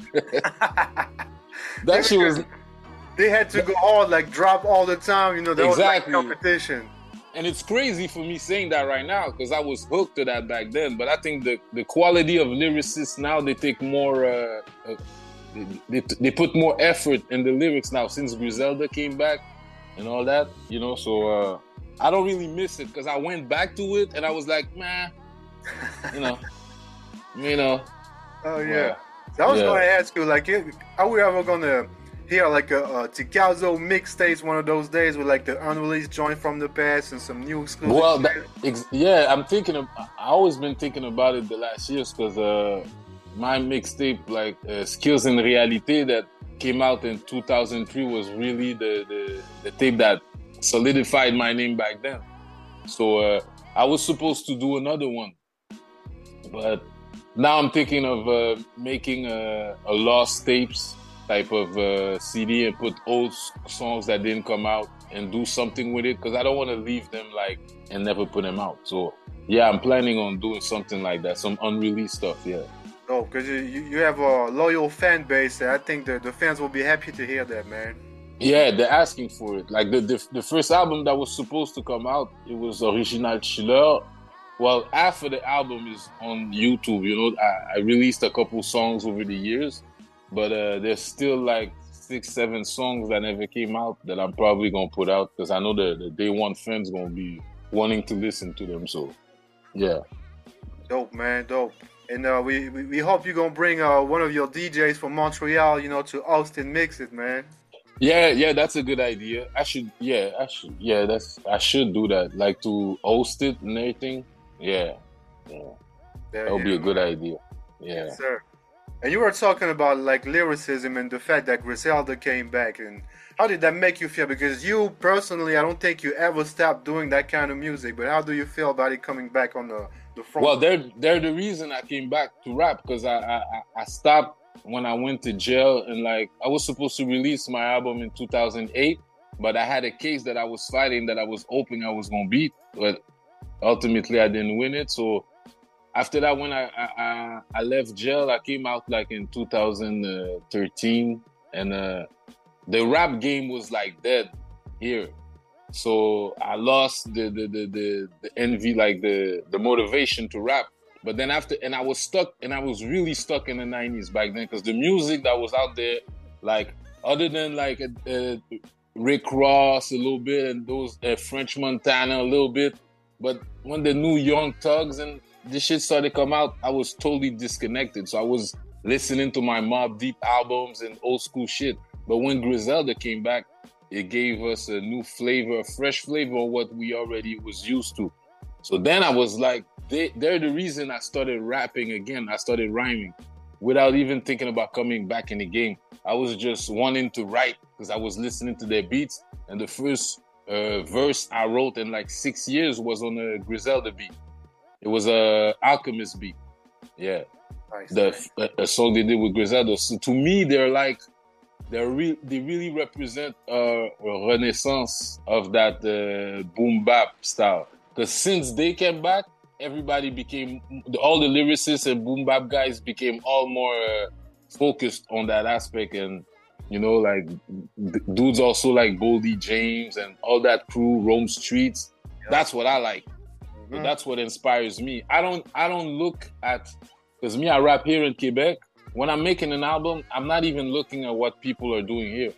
That shit was. They had to go hard, like drop all the time. You know, there Exactly. was like competition. And it's crazy for me saying that right now because I was hooked to that back then. But I think the, the quality of lyricists now, they take more uh, uh, they, they, they put more effort in the lyrics now since Griselda came back and all that, you know. So uh, I don't really miss it because I went back to it and I was like, man, you know, you know. Oh yeah. So I was yeah. going to ask you, like, are we ever gonna hear like a, a Ticazo mixtapes one of those days with like the unreleased joint from the past and some new exclusive? Well, that, ex- yeah, I'm thinking of. I always been thinking about it the last years because uh, my mixtape, like uh, Skills in Reality, that came out in two thousand three, was really the, the the tape that solidified my name back then. So uh, I was supposed to do another one, but now I'm thinking of uh, making a, a lost tapes type of uh, C D and put old songs that didn't come out and do something with it because I don't want to leave them like and never put them out. So yeah, I'm planning on doing something like that, some unreleased stuff. Yeah. Oh, because you, you have a loyal fan base. I think the, the fans will be happy to hear that, man. Yeah, they're asking for it. Like the, the the first album that was supposed to come out, it was Original Chiller. Well, half of the album is on YouTube. You know, I, I released a couple songs over the years, but uh, there's still like six, seven songs that never came out that I'm probably gonna put out because I know the, the day one fans gonna be wanting to listen to them. So, yeah. Dope, man, dope. And uh, we, we we hope you're gonna bring uh, one of your D Js from Montreal, you know, to Austin mix it, man. Yeah, yeah, that's a good idea. I should, yeah, I should, yeah, that's I should do that, like to host it and everything. Yeah, yeah, that would be a good idea. Yeah, yes, sir. And you were talking about like lyricism and the fact that Griselda came back, and how did that make you feel? Because you personally, I don't think you ever stopped doing that kind of music. But how do you feel about it coming back on the the front? Well, they're they're the reason I came back to rap because I, I I stopped when I went to jail, and like I was supposed to release my album in two thousand eight, but I had a case that I was fighting that I was hoping I was gonna beat, but ultimately I didn't win it. So after that, when I I, I left jail, I came out like in two thousand thirteen, and uh, the rap game was like dead here. So I lost the the the the, the envy, like the the motivation to rap. But then after, and I was stuck, and I was really stuck in the nineties back then because the music that was out there, like other than like uh, Rick Ross a little bit and those uh, French Montana a little bit, but when the new Young Thugs and this shit started to come out, I was totally disconnected. So I was listening to my Mobb Deep albums and old school shit. But when Griselda came back, it gave us a new flavor, a fresh flavor of what we already was used to. So then I was like, they, they're the reason I started rapping again. I started rhyming without even thinking about coming back in the game. I was just wanting to write because I was listening to their beats. And the first uh, verse I wrote in like six years was on a Griselda beat. It was a Alchemist beat. Yeah. Nice. The a, a song they did with Griselda. So to me, they're like, they're re- they really represent uh, a renaissance of that uh, boom bap style. Because since they came back, everybody became, all the lyricists and boom bap guys became all more uh, focused on that aspect. And, you know, like d- dudes also like Boldy James and all that crew, Rome Streets. Yeah. That's what I like. Mm-hmm. So that's what inspires me. I don't, I don't look at, because me, I rap here in Quebec. When I'm making an album, I'm not even looking at what people are doing here.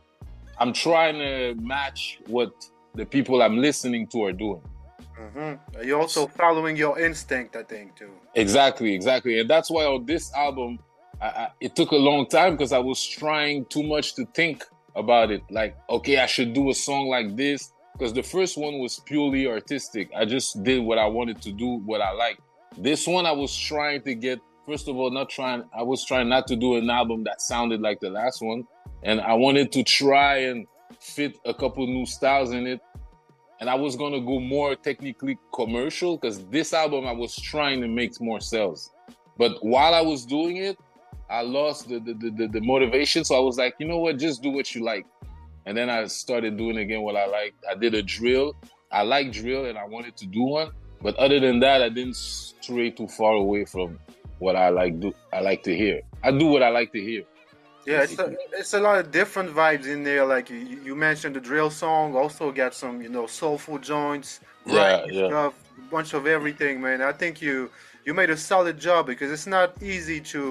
I'm trying to match what the people I'm listening to are doing. Mm-hmm. You're also following your instinct, I think, too. Exactly, exactly. And that's why on this album, I, I, it took a long time because I was trying too much to think about it. Like, okay, I should do a song like this. Because the first one was purely artistic. I just did what I wanted to do, what I liked. This one, I was trying to get, first of all, not trying, I was trying not to do an album that sounded like the last one. And I wanted to try and fit a couple new styles in it. And I was going to go more technically commercial because this album, I was trying to make more sales. But while I was doing it, I lost the, the, the, the motivation. So I was like, you know what, just do what you like. And then I started doing again what I liked. I did a drill. I like drill and I wanted to do one. But other than that, I didn't stray too far away from what I like do. I like to hear. I do what I like to hear. Yeah, it's a, it's a lot of different vibes in there. Like you, you mentioned the drill song, also got some, you know, soulful joints, yeah, yeah. stuff, a bunch of everything, man. I think you you made a solid job because it's not easy to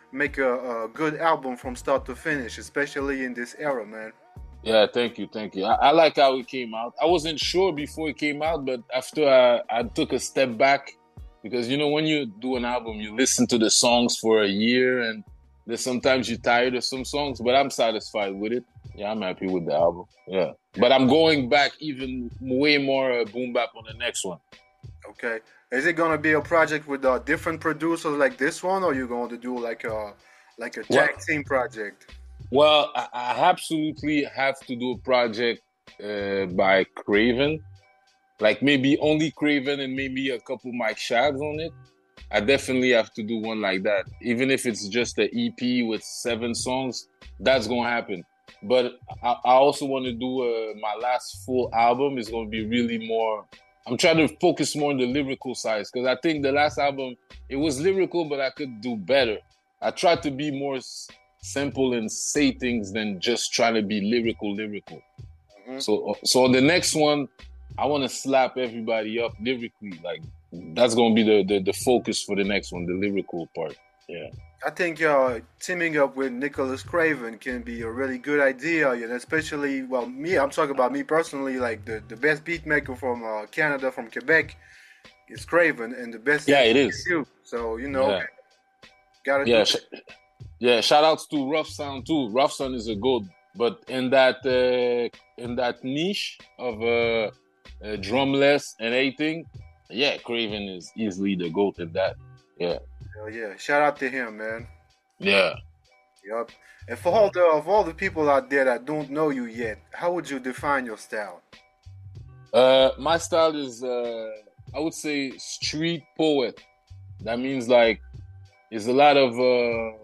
make a, a good album from start to finish, especially in this era, man. Yeah, thank you, thank you. I, I like how it came out. I wasn't sure before it came out, but after I, I took a step back, because, you know, when you do an album, you listen to the songs for a year, and there's sometimes you're tired of some songs, but I'm satisfied with it. Yeah, I'm happy with the album. Yeah. But I'm going back even way more uh, boom bap on the next one. Okay. Is it going to be a project with uh, different producers like this one, or you going to do like a, like a tag Well- team project? Well, I, I absolutely have to do a project uh, by Craven. Like maybe only Craven and maybe a couple Mike Shabs on it. I definitely have to do one like that. Even if it's just an E P with seven songs, that's going to happen. But I, I also want to do uh, my last full album is going to be really more... I'm trying to focus more on the lyrical side, because I think the last album, it was lyrical, but I could do better. I tried to be more s- simple and say things than just trying to be lyrical, lyrical. Mm-hmm. So, so on the next one, I want to slap everybody up lyrically. Like, that's going to be the, the, the focus for the next one, the lyrical part. Yeah. I think uh, teaming up with Nicholas Craven can be a really good idea, and especially, well, me, I'm talking about me personally, like the, the best beat maker from uh, Canada, from Quebec, is Craven, and the best Yeah, it is is. you. So, you know, Yeah. gotta Yeah, do sh- it. yeah. Shout outs to Rough Sound too. Rough Sound is a goat, but in that uh, in that niche of uh, uh, drumless and everything, yeah, Craven is easily the goat in that. Yeah, Hell yeah, shout out to him, man. yeah. Yup. And for all the of all the people out there that don't know you yet, how would you define your style? Uh, my style is, uh, I would say, street poet. That means like, it's a lot of uh,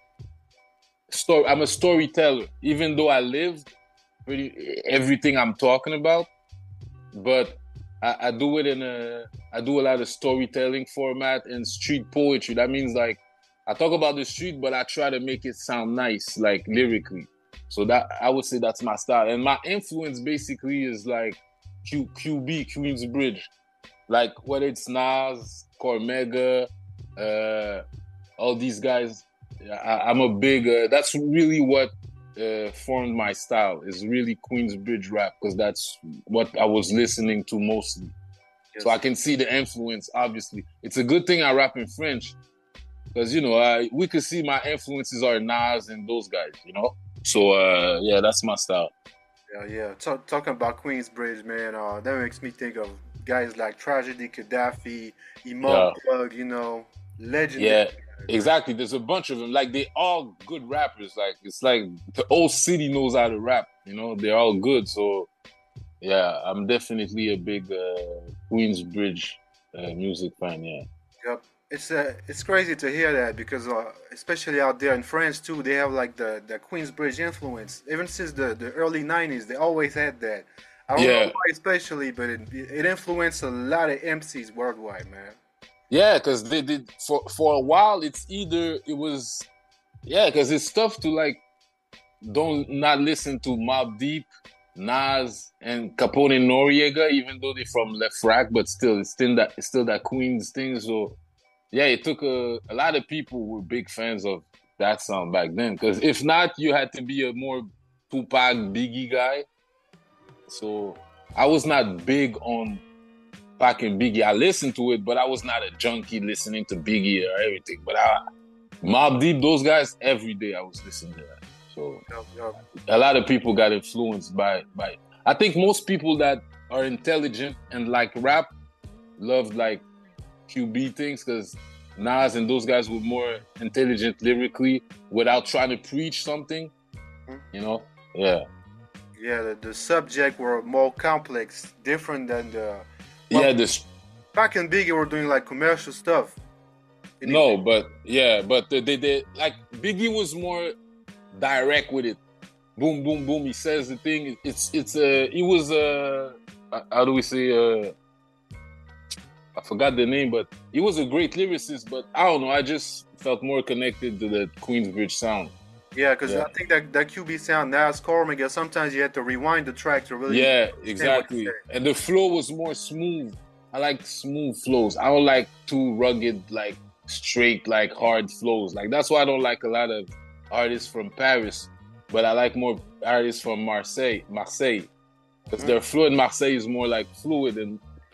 story. I'm a storyteller, even though I lived pretty everything I'm talking about, but I, I do it in a, I do a lot of storytelling format and street poetry. That means like, I talk about the street, but I try to make it sound nice, like lyrically. So that I would say that's my style, and my influence basically is like Q, QB, Queensbridge, like whether it's Nas, Cormega, uh, all these guys. I, I'm a big. Uh, that's really what uh, formed my style. Is really Queensbridge rap, because that's what I was listening to mostly. Yes. So I can see the influence. Obviously, it's a good thing I rap in French, because you know I, we could see my influences are Nas and those guys. You know, so uh, yeah, that's my style. Yeah, yeah. Talk, talking about Queensbridge, man, uh, that makes me think of guys like Tragedy, Gaddafi, Imam Yeah. Plug, you know, legendary. Yeah, exactly. There's a bunch of them. Like they all good rappers. Like it's like the whole city knows how to rap. You know, they're all good. So yeah, I'm definitely a big uh, Queensbridge uh, music fan. Yeah. Yep. It's uh, it's crazy to hear that, because uh, especially out there in France too, they have like the, the Queensbridge influence. Even since the, the early nineties, they always had that. I don't Yeah. know why especially, but it, it influenced a lot of M Cs worldwide, man. Yeah, because they did for for a while. It's either it was, yeah, because it's tough to like don't not listen to Mobb Deep, Nas, and Capone and Noriega, even though they're from Left Rack, but still it's still that it's still that Queens thing. So yeah, it took a a lot of people were big fans of that sound back then. Because if not, you had to be a more Tupac, Biggie guy. So I was not big on Pac and Biggie. I listened to it, but I was not a junkie listening to Biggie or everything. But I, Mobb Deep, those guys, every day I was listening to that. So Yup, yup. a lot of people got influenced by by. I think most people that are intelligent and like rap loved like Q B things, because Nas and those guys were more intelligent lyrically without trying to preach something. You know? Yeah. Yeah, the, the subject were more complex, different than the. Yeah, this. Pac and Biggie were doing like commercial stuff. No, but yeah, but they, they, they like Biggie was more direct with it. Boom, boom, boom. He says the thing. It's it's uh he was uh how do we say uh I forgot the name, but he was a great lyricist. But I don't know. I just felt more connected to the Queensbridge sound. Yeah, because Yeah. I think that that Q B sound, Nas, Cormega, sometimes you had to rewind the track to really. Yeah, understand what exactly. you're saying. And the flow was more smooth. I like smooth flows. I don't like too rugged, like straight, like hard flows. Like that's why I don't like a lot of artists from Paris, but I like more artists from Marseille, Marseille, because their flow in Marseille is more like fluid, and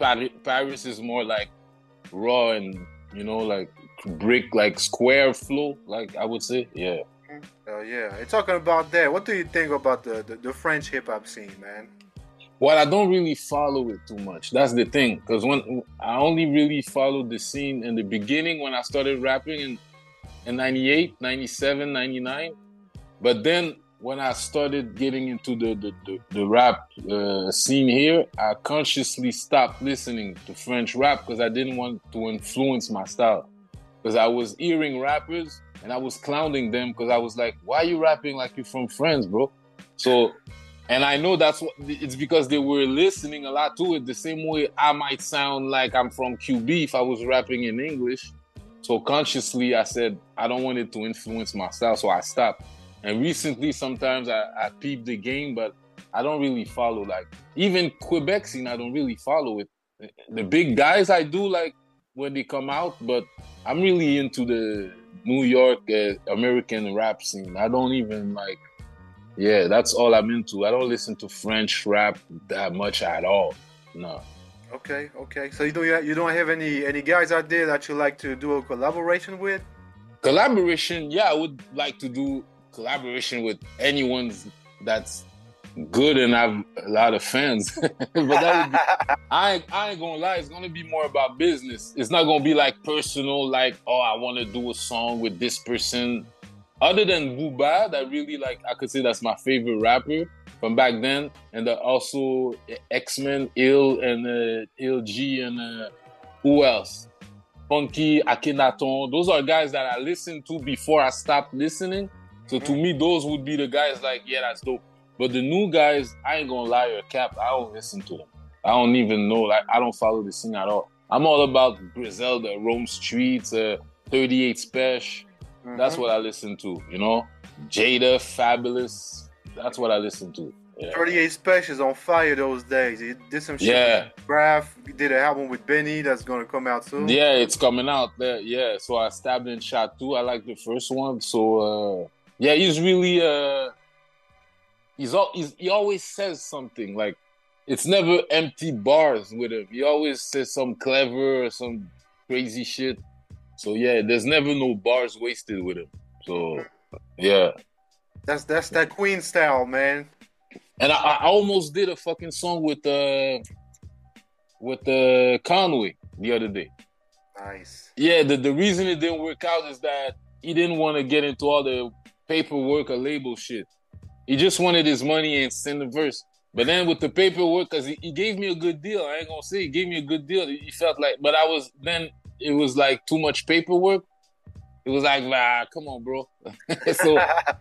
Paris is more like raw and, you know, like brick, like square flow, like I would say, yeah. Oh yeah, and talking about that, what do you think about the, the, the French hip hop scene, man? Well, I don't really follow it too much. That's the thing, because when I only really followed the scene in the beginning when I started rapping in in ninety-eight, ninety-seven, ninety-nine. But then when I started getting into the the, the, the rap uh, scene here, I consciously stopped listening to French rap because I didn't want to influence my style. Because I was hearing rappers and I was clowning them because I was like, why are you rapping like you're from France, bro? So, and I know that's what, it's because they were listening a lot to it, the same way I might sound like I'm from Q B if I was rapping in English. So consciously I said, I don't want it to influence my style, so I stopped. And recently, sometimes I, I peep the game, but I don't really follow, like, even Quebec scene, I don't really follow it. The big guys I do, like, when they come out, but I'm really into the New York uh, American rap scene. I don't even, like, yeah, that's all I'm into. I don't listen to French rap that much at all, no. Okay, okay. So you don't you don't have any any guys out there that you like to do a collaboration with? Collaboration, yeah, I would like to do collaboration with anyone that's good and have a lot of fans. But that would be, I, ain't, I ain't gonna lie, it's gonna be more about business. It's not gonna be like personal, like, oh, I wanna do a song with this person. Other than Booba, that really, like, I could say that's my favorite rapper from back then. And then also X-Men, Ill, and uh, Ill G, and uh, who else? Funky, Akhenaton. Those are guys that I listened to before I stopped listening. So to me, those would be the guys like, yeah, that's dope. But the new guys, I ain't gonna lie or cap, I don't listen to them. I don't even know, like, I don't follow the scene at all. I'm all about Griselda, Rome Streets, uh, thirty-eight Special. Mm-hmm. That's what I listen to, you know? Jada, Fabulous. That's what I listen to. Yeah. thirty-eight Special is on fire those days. He did some shit. Yeah. Graph did an album with Benny that's gonna come out soon. Yeah, it's coming out there. Yeah. So I stabbed in shot two. I like the first one. So uh, yeah, he's really uh, he's all he's, he always says something. Like, it's never empty bars with him. He always says some clever or some crazy shit. So yeah, there's never no bars wasted with him. So yeah. That's that's that Queen style, man. And I, I almost did a fucking song with uh with uh Conway the other day. Nice. Yeah, the, the reason it didn't work out is that he didn't want to get into all the paperwork or label shit. He just wanted his money and send the verse. But then with the paperwork, because he, he gave me a good deal. I ain't gonna say he gave me a good deal. He felt like, but I was, then it was like too much paperwork. It was like, ah, come on, bro. so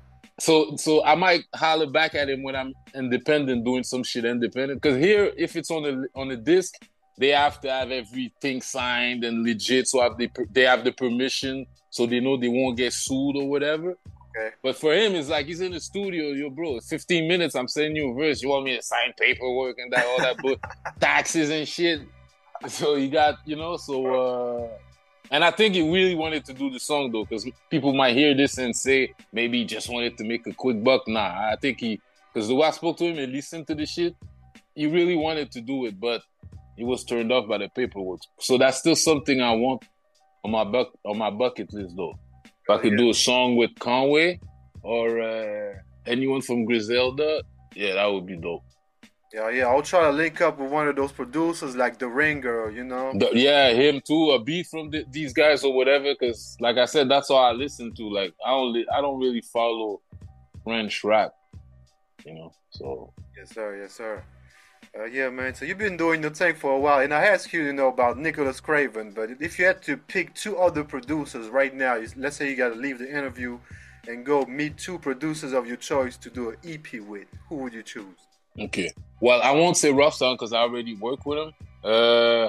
So so I might holler back at him when I'm independent, doing some shit independent. Because here, if it's on the on the disc, they have to have everything signed and legit. So have they they have the permission, so they know they won't get sued or whatever. Okay. But for him, it's like he's in the studio. Yo, bro, fifteen minutes. I'm sending you a verse. You want me to sign paperwork and that all that, but taxes and shit. So you got, you know, so. uh And I think he really wanted to do the song, though, because people might hear this and say maybe he just wanted to make a quick buck. Nah, I think he, because the way I spoke to him and listened to the shit, he really wanted to do it, but he was turned off by the paperwork. So that's still something I want on my buck on my bucket list, though. If I could yeah. do a song with Conway or uh, anyone from Griselda, yeah, that would be dope. Yeah, yeah, I'll try to link up with one of those producers like The Ringer, you know? The, yeah, him too, a beat from the, these guys or whatever, because like I said, that's all I listen to. Like, I don't, I don't really follow French rap, you know, so. Yes, sir, yes, sir. Uh, yeah, man, so you've been doing your thing for a while, and I asked you, you know, about Nicholas Craven, but if you had to pick two other producers right now, let's say you got to leave the interview and go meet two producers of your choice to do an E P with, who would you choose? Okay. Well, I won't say Rough Sound because I already work with him. Uh,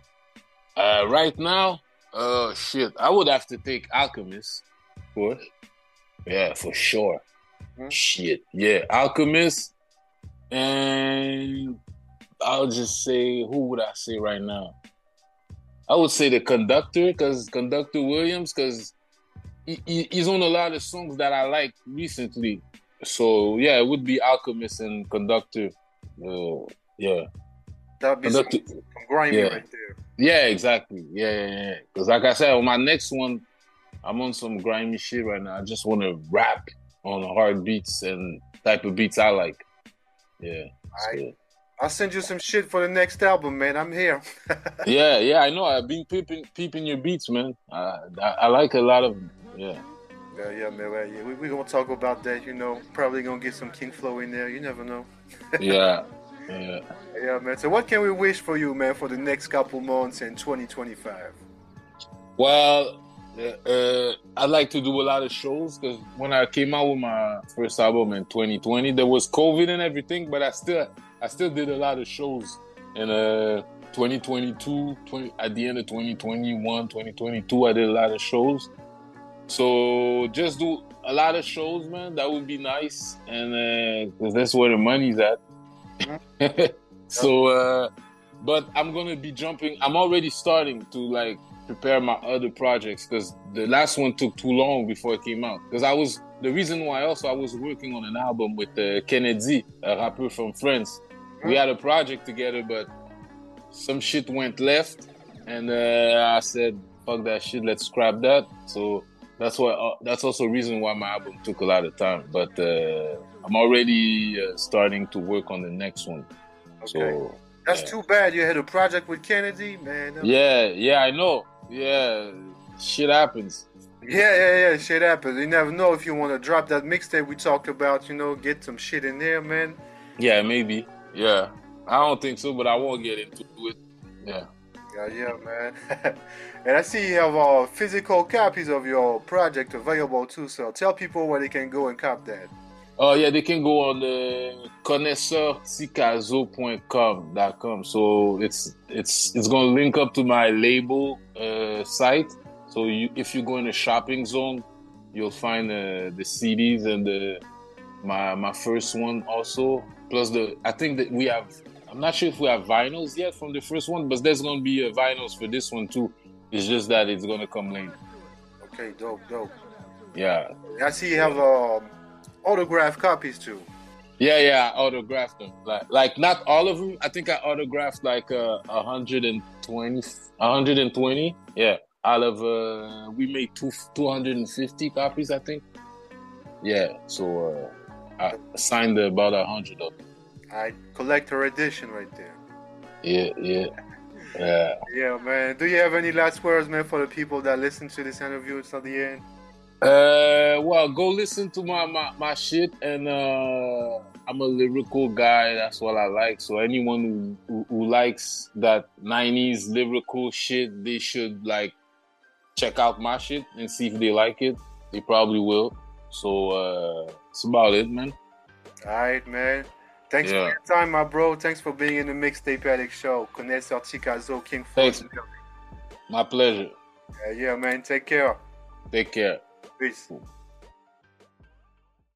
uh, right now, uh, shit, I would have to take Alchemist, of course. Yeah, for sure. Mm-hmm. Shit, yeah, Alchemist, and I'll just say, who would I say right now? I would say the Conductor, because Conductor Williams, because he, he, he's on a lot of songs that I like recently. So yeah, it would be Alchemist and Conductor. Uh, yeah. That'd be some, some grimy yeah. right there. Yeah, exactly. Yeah, yeah, yeah. Because like I said, on my next one, I'm on some grimy shit right now. I just want to rap on hard beats and type of beats I like. Yeah. I, so. I'll send you some shit for the next album, man. I'm here. yeah, yeah, I know. I've been peeping, peeping your beats, man. I, I, I like a lot of them. Yeah. Yeah, yeah, man. Well, yeah, we we gonna talk about that. You know, probably gonna get some King Flow in there. You never know. yeah, yeah, yeah, man. So, what can we wish for you, man, for the next couple months in twenty twenty-five? Well, uh, uh, I'd like to do a lot of shows because when I came out with my first album in twenty twenty, there was COVID and everything, but I still, I still did a lot of shows in uh twenty twenty-two. twenty, at the end of twenty twenty-one, twenty twenty-two, I did a lot of shows. So just do a lot of shows, man. That would be nice, and because uh, that's where the money's at. so, uh, but I'm gonna be jumping. I'm already starting to like prepare my other projects because the last one took too long before it came out. Because I was the reason why also I was working on an album with uh, Kennedy, a rapper from France. We had a project together, but some shit went left, and uh, I said, "Fuck that shit, let's scrap that." So. That's why. Uh, that's also a reason why my album took a lot of time. But uh, I'm already uh, starting to work on the next one. Okay. So that's yeah. too bad. You had a project with Kennedy, man. Yeah, yeah, I know. Yeah, shit happens. Yeah, yeah, yeah. Shit happens. You never know if you want to drop that mixtape we talked about. You know, get some shit in there, man. Yeah, maybe. Yeah, I don't think so, but I won't get into it. Yeah. Yeah, yeah, man. And I see you have uh, physical copies of your project available too, so tell people where they can go and cop that. Oh, yeah, they can go on the connaisseur ticazo dot com. So it's it's it's going to link up to my label uh, site. So you, if you go in the shopping zone, you'll find uh, the C Ds and the my my first one also. Plus, the I think that we have, I'm not sure if we have vinyls yet from the first one, but there's going to be uh, vinyls for this one too. It's just that it's going to come later. Okay, dope, dope. Yeah. I see you have um, autographed copies too. Yeah, yeah, I autographed them. Like, like not all of them. I think I autographed like uh, one hundred twenty. one hundred twenty. Yeah. Out of, uh, we made two, two hundred fifty copies, I think. Yeah. So uh, I signed about one hundred of them. I collector edition right there. Yeah, yeah. Yeah. Yeah, man. Do you have any last words, man, for the people that listen to this interview until the end? Uh, well, go listen to my, my, my shit, and uh, I'm a lyrical guy. That's what I like. So anyone who, who, who likes that nineties lyrical shit, they should like check out my shit and see if they like it. They probably will. So uh, that's about it, man. All right, man. Thanks yeah. for your time, my bro. Thanks for being in the Mixtape Addict Show. Connaisseur Ticazo, King Flow. Thanks. My pleasure. Yeah, yeah, man. Take care. Take care. Peace.